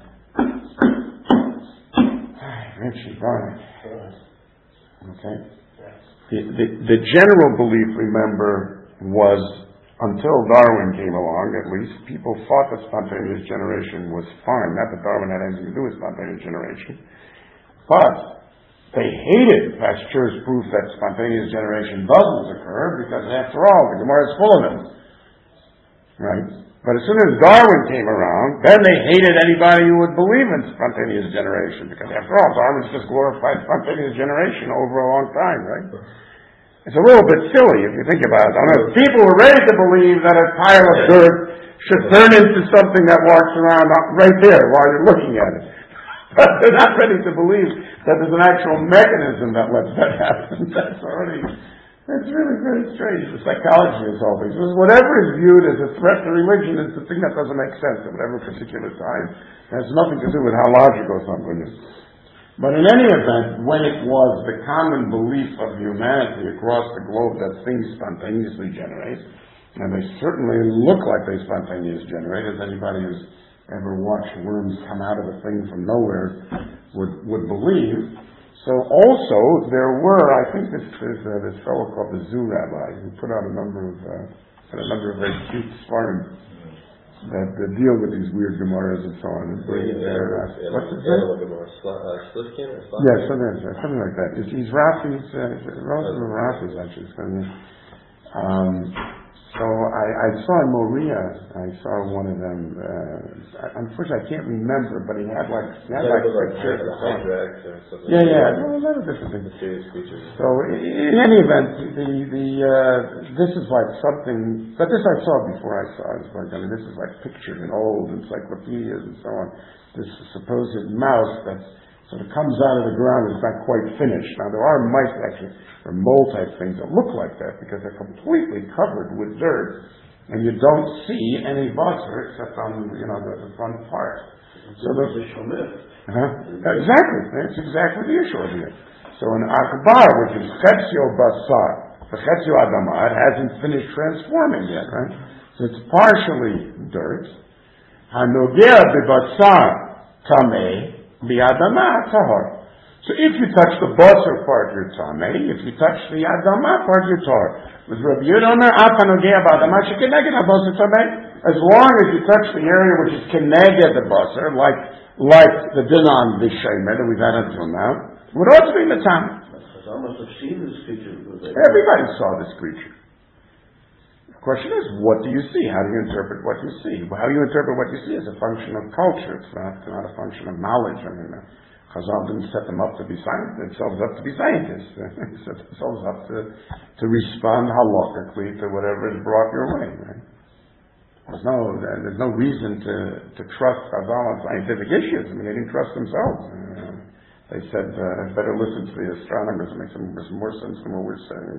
okay. The general belief, remember, was until Darwin came along, at least, people thought that spontaneous generation was fine. Not that Darwin had anything to do with spontaneous generation, but they hated Pasteur's proof that spontaneous generation doesn't occur, because after all, the Gemara is full of them, right? But as soon as Darwin came around, then they hated anybody who would believe in spontaneous generation, because after all, Darwin's just glorified spontaneous generation over a long time, right? It's a little bit silly if you think about it. I mean, people were ready to believe that a pile of dirt should turn into something that walks around right there while you're looking at it. But they're not ready to believe that there's an actual mechanism that lets that happen. It's really very strange, the psychology of all things. Whatever is viewed as a threat to religion is the thing that doesn't make sense at whatever particular time. It has nothing to do with how logical something is. But in any event, when it was the common belief of humanity across the globe that things spontaneously generate, and they certainly look like they spontaneously generate, as anybody who's ever watched worms come out of a thing from nowhere would believe. So also there were, I think this fellow called the Zoo Rabbi, who put out a number of very cute svarim that deal with these weird Gemaras and so on. And what's his name? Slifkin or Slifkin? Yeah, something like that. He's Rafi's, relative of Rafi's actually. So I saw in Moria, I saw one of them, unfortunately I can't remember, but he had pictures or something. Yeah, a lot of different things. So in any event, this is like something, but this I saw before I saw it. This is like pictured in old encyclopedias and so on. This supposed mouse that sort of comes out of the ground and it's not quite finished. Now there are mice actually, or mole type things that look like that because they're completely covered with dirt and you don't see any butter except on the front part. So exactly, that's exactly the issue here. So an akbar, which is chetzio basar, the chetzio adama, it hasn't finished transforming yet, right? So it's partially dirt. Hanogea bebasar tameh. Bi'adama tahor. So if you touch the basar part, you're tameh. If you touch the adama part, you're tahor. With Rabbi Yehuda, apanogea ba'adama shekeneged habasar tameh. As long as you touch the area which is keneged the basar, like the dinan v'shemer that we've had until now, would also be matam. I must have seen this creature. Everybody saw this creature. The question is, what do you see? How do you interpret what you see? How you interpret what you see is a function of culture. It's not a function of knowledge. I mean, Chazal didn't set themselves up to be scientists. They set themselves up to respond halachically to whatever is brought your way. Right? There's no reason to trust Chazal on scientific issues. I mean, they didn't trust themselves. They said, better listen to the astronomers. It makes more sense than what we're saying.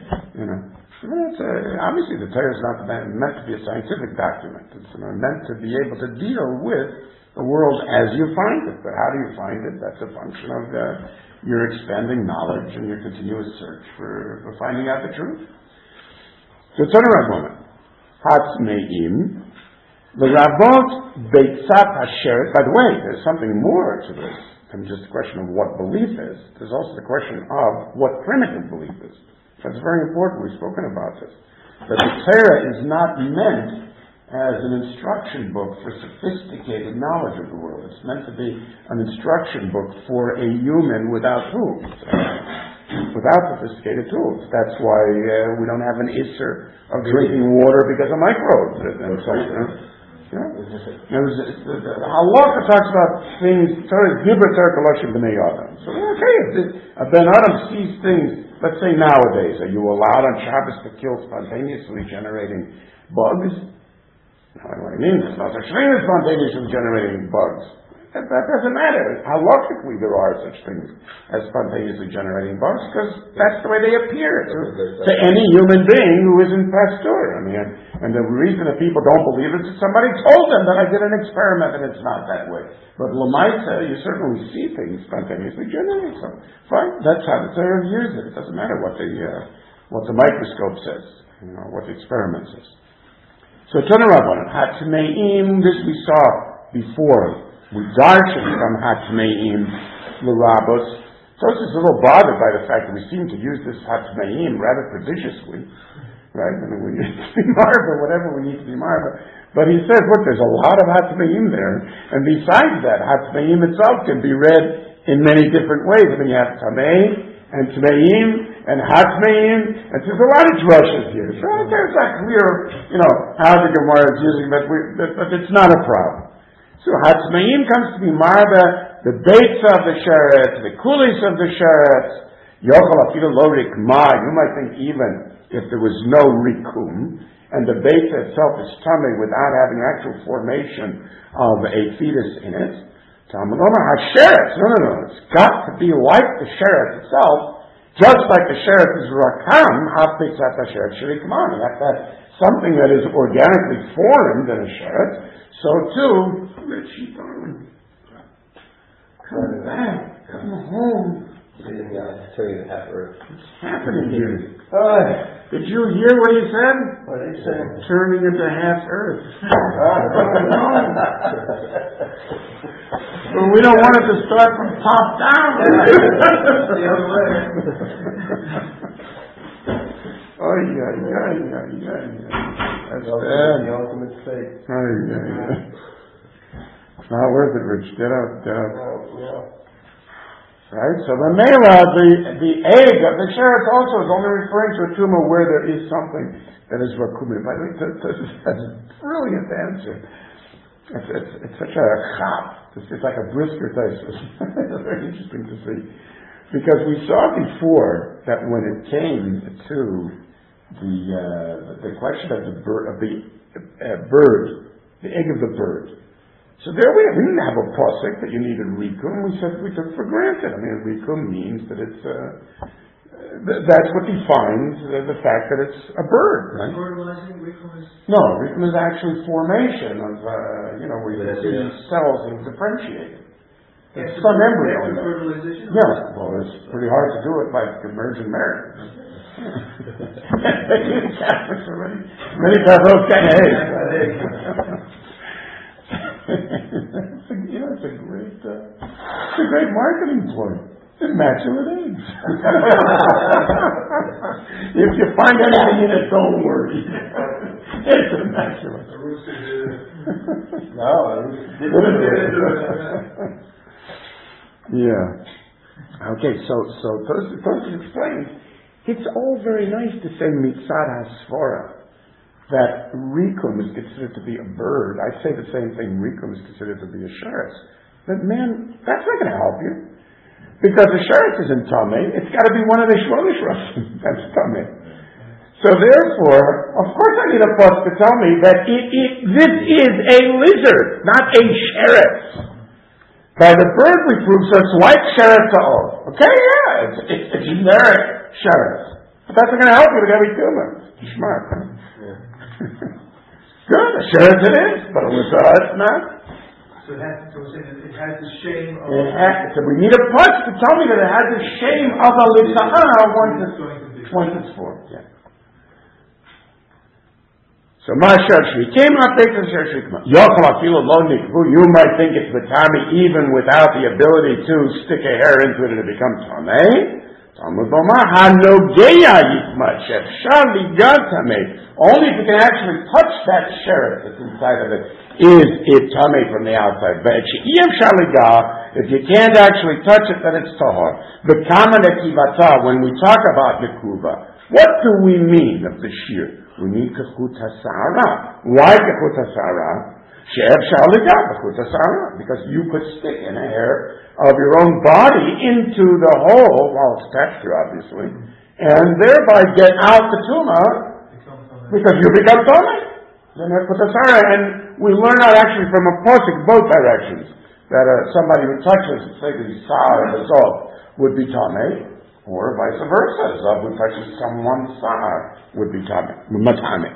Obviously the Torah is not meant to be a scientific document. It's meant to be able to deal with the world as you find it. But how do you find it? That's a function of your expanding knowledge and your continuous search for finding out the truth. So turn around a moment. Hatzmeim. The Rabot Beitzat Hasher. By the way, there's something more to this than just a question of what belief is. There's also the question of what primitive belief is. That's very important. We've spoken about this. That the Torah is not meant as an instruction book for sophisticated knowledge of the world. It's meant to be an instruction book for a human without tools, without sophisticated tools. That's why we don't have an isser of drinking water because of microbes and such. Halacha talks about things. Torah is Gibber Torah Koloshim B'nei Adam. So if a Ben Adam sees things, let's say nowadays, are you allowed on Shabbos to kill spontaneously generating bugs? No, what I mean, there's no such thing as spontaneously generating bugs. That doesn't matter. Halachically, there are such things as spontaneously generating bugs because that's the way they appear to any human being who isn't pasteur. I mean, and the reason that people don't believe it is somebody told them that I did an experiment and it's not that way. But Lamaita, you certainly see things spontaneously generating. So fine, that's how the Torah views it. It doesn't matter what the microscope says, what the experiment says. So turn around on it. Hatmeim, this we saw before. We darshan from Hatmeim l'rabos. So it's just a little bothered by the fact that we seem to use this Hatmeim rather prodigiously, right? I mean, we need to be marva, whatever we need to be marva. But he says, look, there's a lot of Hatmeim there, and besides that, Hatmeim itself can be read in many different ways. I mean, you have Tamei and Tmeim and Hatmeim, and there's a lot of drushes here. So there's not clear, how the Gemara is using, but it's not a problem. So Hatzmeim comes to be marba the beitza of the sheretz, the kulis of the sheretz. Yochel afilu lo rikma. You might think even if there was no rikum and the beitza itself is tummy without having actual formation of a fetus in it. Talmud Omer hasheretz. No. It's got to be like the sheretz itself, just like the sheretz is rakam. Haf beitzat hasheretz shirikman. You have to have something that is organically formed in a sheretz. So too, Richie, darling, come back, come home. Turning to half earth. What's happening here? Did you hear what he said? What did he say? Turning into half earth. But we don't want it to start from top down. The other way. That's bad. The ultimate fate. It's not worth it, Rich. Get out. Yeah. Right? So the Mela, the egg of the sheretz also is only referring to a tumor where there is something that is rakumim. I think that's a brilliant answer. It's such a chap. It's like a brisker taste. It's very interesting to see. Because we saw before that when it came to the question of the bird, the egg of the bird. So there we didn't have a pasuk that you needed rikum. We took for granted. I mean, rikum means that it's that's what defines the fact that it's a bird, right? Fertilizing, rikum is... No, rikum is actually formation of where you see cells and differentiate. It's some embryo. After fertilization? Yes. Well, it's pretty hard to do it by emergent marriage. Catholics already. Many Catholics get eggs. It's a great marketing ploy. Immaculate eggs. If you find anything in it, don't worry. It's immaculate. Yeah. Okay, so Tosfos explains, it's all very nice to say mitzad hasvara, that Rikum is considered to be a bird, I say the same thing, Rikum is considered to be a sheretz. But man, that's not going to help you. Because the sheretz isn't Tameh, it's got to be one of the Shvolish Rasim. That's Tameh. So therefore, of course I need a plus to tell me that this is a lizard, not a sheretz. By the bird we prove, so it's like sheretz ha'or. Okay, yeah, it's a generic sheretz. But that's not going to help you with every tumor. Smart, huh? Good, a sheretz it is, but a lizard it's not. So it has the shame of... So we need a plus to tell me that it has the shame of a lizard once it's formed. Yeah. So Ma'asher came out there to Shri Kama. Yochel Afilu Lo Nikvu. You might think it's Batami even without the ability to stick a hair into it and it becomes Tameh. Talmud Boma Hanogeya Yikma Shef Shali Gatame. Only if you can actually touch that sheretz that's inside of it is it Tameh from the outside. But if you can't actually touch it, then it's Tahor. The Kama Nekivata, when we talk about Nekuva, what do we mean of the shear? We mean Kechut HaSa'ara. Why Kechut HaSa'ara? She'ef Sha'aliga Kechut HaSa'ara. Because you could stick in a hair of your own body into the hole, well, it's texture, obviously, and thereby get out the tumor, because you become Tameh. Then Kechut HaSa'ara. And we learn out actually from a posik both directions, that somebody who touches, say the Sa'ar or the Zov, would be Tameh. Or vice versa. Zav who touches someone's sa'ar would be Matame.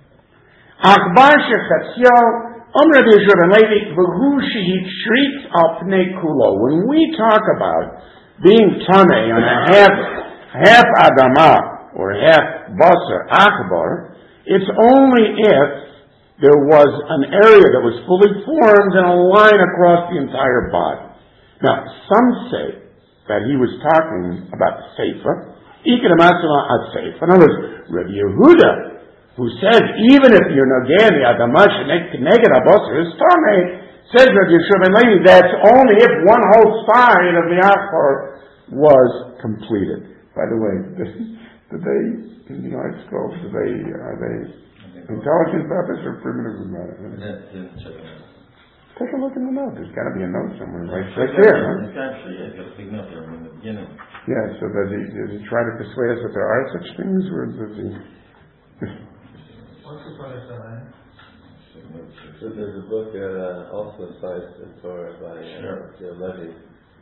Achbar shechatzio, Rabbi Yeshua ben Levi, v'hu shehitshrit al pnei kulo. When we talk about being Tameh on a half Adama, or half Basar, Achbar, it's only if there was an area that was fully formed and a line across the entire body. Now, some say that he was talking about the Sefer. In other words, Rabbi Yehuda, who said, even if you're Nogeh the Adama Neged Abosar is Tameh, says Rabbi Yeshua ben Levi, that's only if one whole side of the Achbar was completed. By the way, do they, in the art school, are they intelligent about this or primitive about it? Take a look in the note. There's got to be a note somewhere, right there, huh? It's actually, it's got a big note there in the beginning. Yeah, so does he try to persuade us that there are such things, or does he... So there's a book that also cites the Torah by Levi.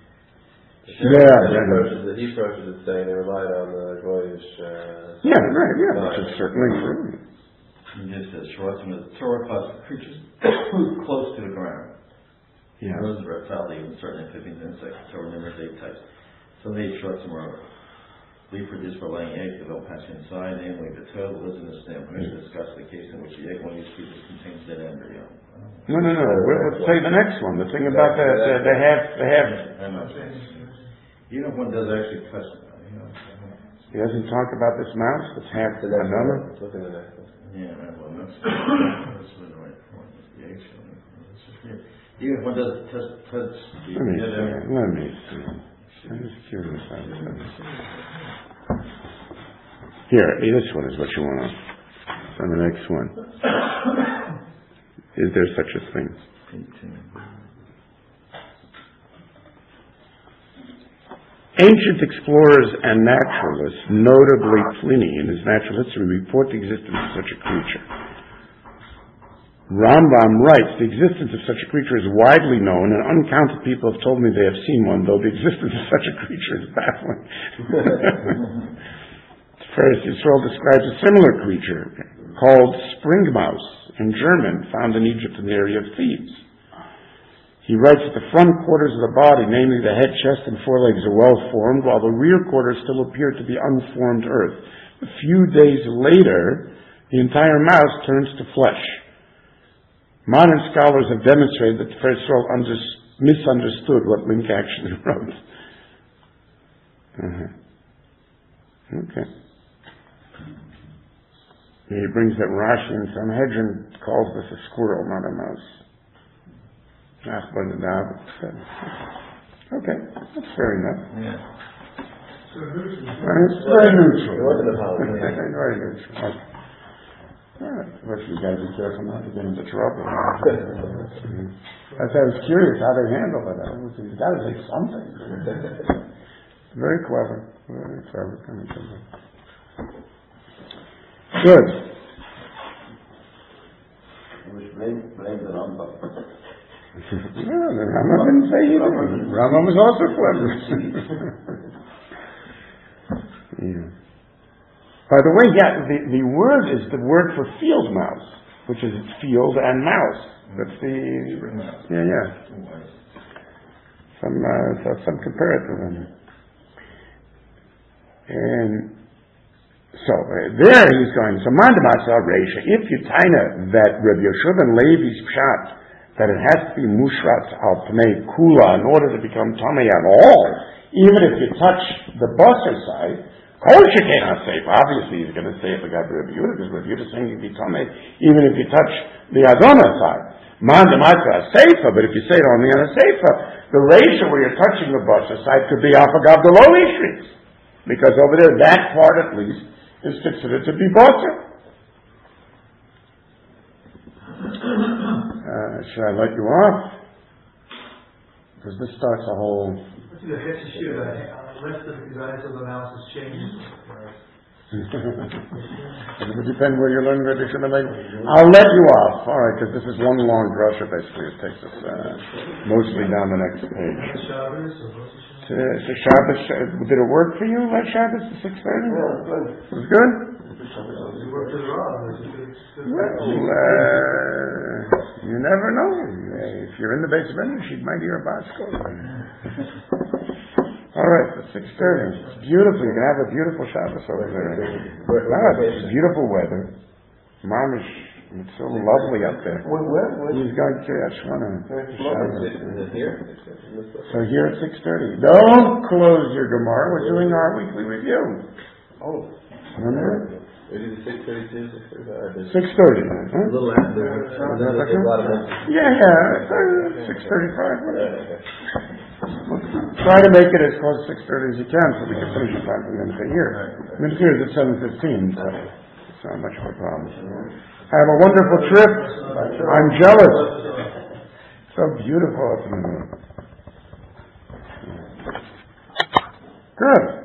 He approaches it saying they relied on the Goyish... which is certainly true. He just says, the Torah classifies creatures close to the ground. Yeah. Those are reptile, even certain amphibians, insects, Torah numerous 8 types. Some of these shorts are reproduced by laying eggs that don't pass inside, namely the toe, the lives in the stem. We're going to discuss the case in which the egg one of these creatures contains dead embryo. No. Let's say the next one. The thing about the half. Even if one does actually touch it. He doesn't talk about this mouse that's half the number. Look at the next one. Yeah, well, that's the right point. The egg shell. Even if one does touch the Let me see. I'm just curious about this. Here, this one is what you want on the next one. Is there such a thing? Ancient explorers and naturalists, notably Pliny in his natural history, report the existence of such a creature. Rambam writes, the existence of such a creature is widely known, and uncounted people have told me they have seen one, though the existence of such a creature is baffling. First, Yisrael describes a similar creature called spring mouse in German, found in Egypt in the area of Thebes. He writes that the front quarters of the body, namely the head, chest, and forelegs, are well formed, while the rear quarters still appear to be unformed earth. A few days later, the entire mouse turns to flesh. Modern scholars have demonstrated that the first Yisrael misunderstood what Link actually wrote. Okay. He brings that Rashi and Sanhedrin calls this a squirrel, not a mouse. Okay, that's fair enough. Yeah. It's very neutral. It wasn't a holiday. Very neutral. Okay. But you got to be careful not to get into trouble. I was curious how they handle it. You got to say something. Very clever. Very clever. Good. Blame the Rambam. No, the Rambam didn't say anything. Rambam was also clever. Yeah. By the way, the word is the word for field mouse, which is field and mouse. That's the some comparative in it. And so there he's going. So mandamasa reisha. If you taina that Rabbi Yosef ben Levi's pshat that it has to be mushratz al pnei kula in order to become tamei at all, even if you touch the basar side. Kosher cannot say. Obviously, he's going to say it like Rabbi Yehuda, because Rabbi Yehuda is saying you be tamei even if you touch the adonah side. Man dematra seifa, but if you say it only on a seifa, the reisha where you're touching the basar side could be afagav the low ishtris, because over there that part at least is considered to be basar. Should I let you off? Because this starts a whole. The rest of the guys of the analysis changes. It would depend where you're learning Rabbi Shimon. I'll let you off. All right, because this is one long drasha. Basically, it takes us mostly down the next page. So Shabbos, did it work for you? Like Shabbos to 6:30? It was good. You never know. If you're in the base of English, you might hear about school. All right, it's 6:30. It's beautiful. You can have a beautiful Shabbos over there. It's beautiful weather. Mamish, it's so lovely up there. He's going to Ashwana. So here at 6:30. Don't close your Gemara. We're doing our weekly review. Oh. Remember? It is 6:32, 6:35. 6:30. A little after. Yeah. 6:35. Try to make it as close to 6:30 as you can so we can finish in time for the minute here. The minute here is at 7:15, so it's not much of a problem. Have a wonderful trip. I'm jealous. So beautiful. Good.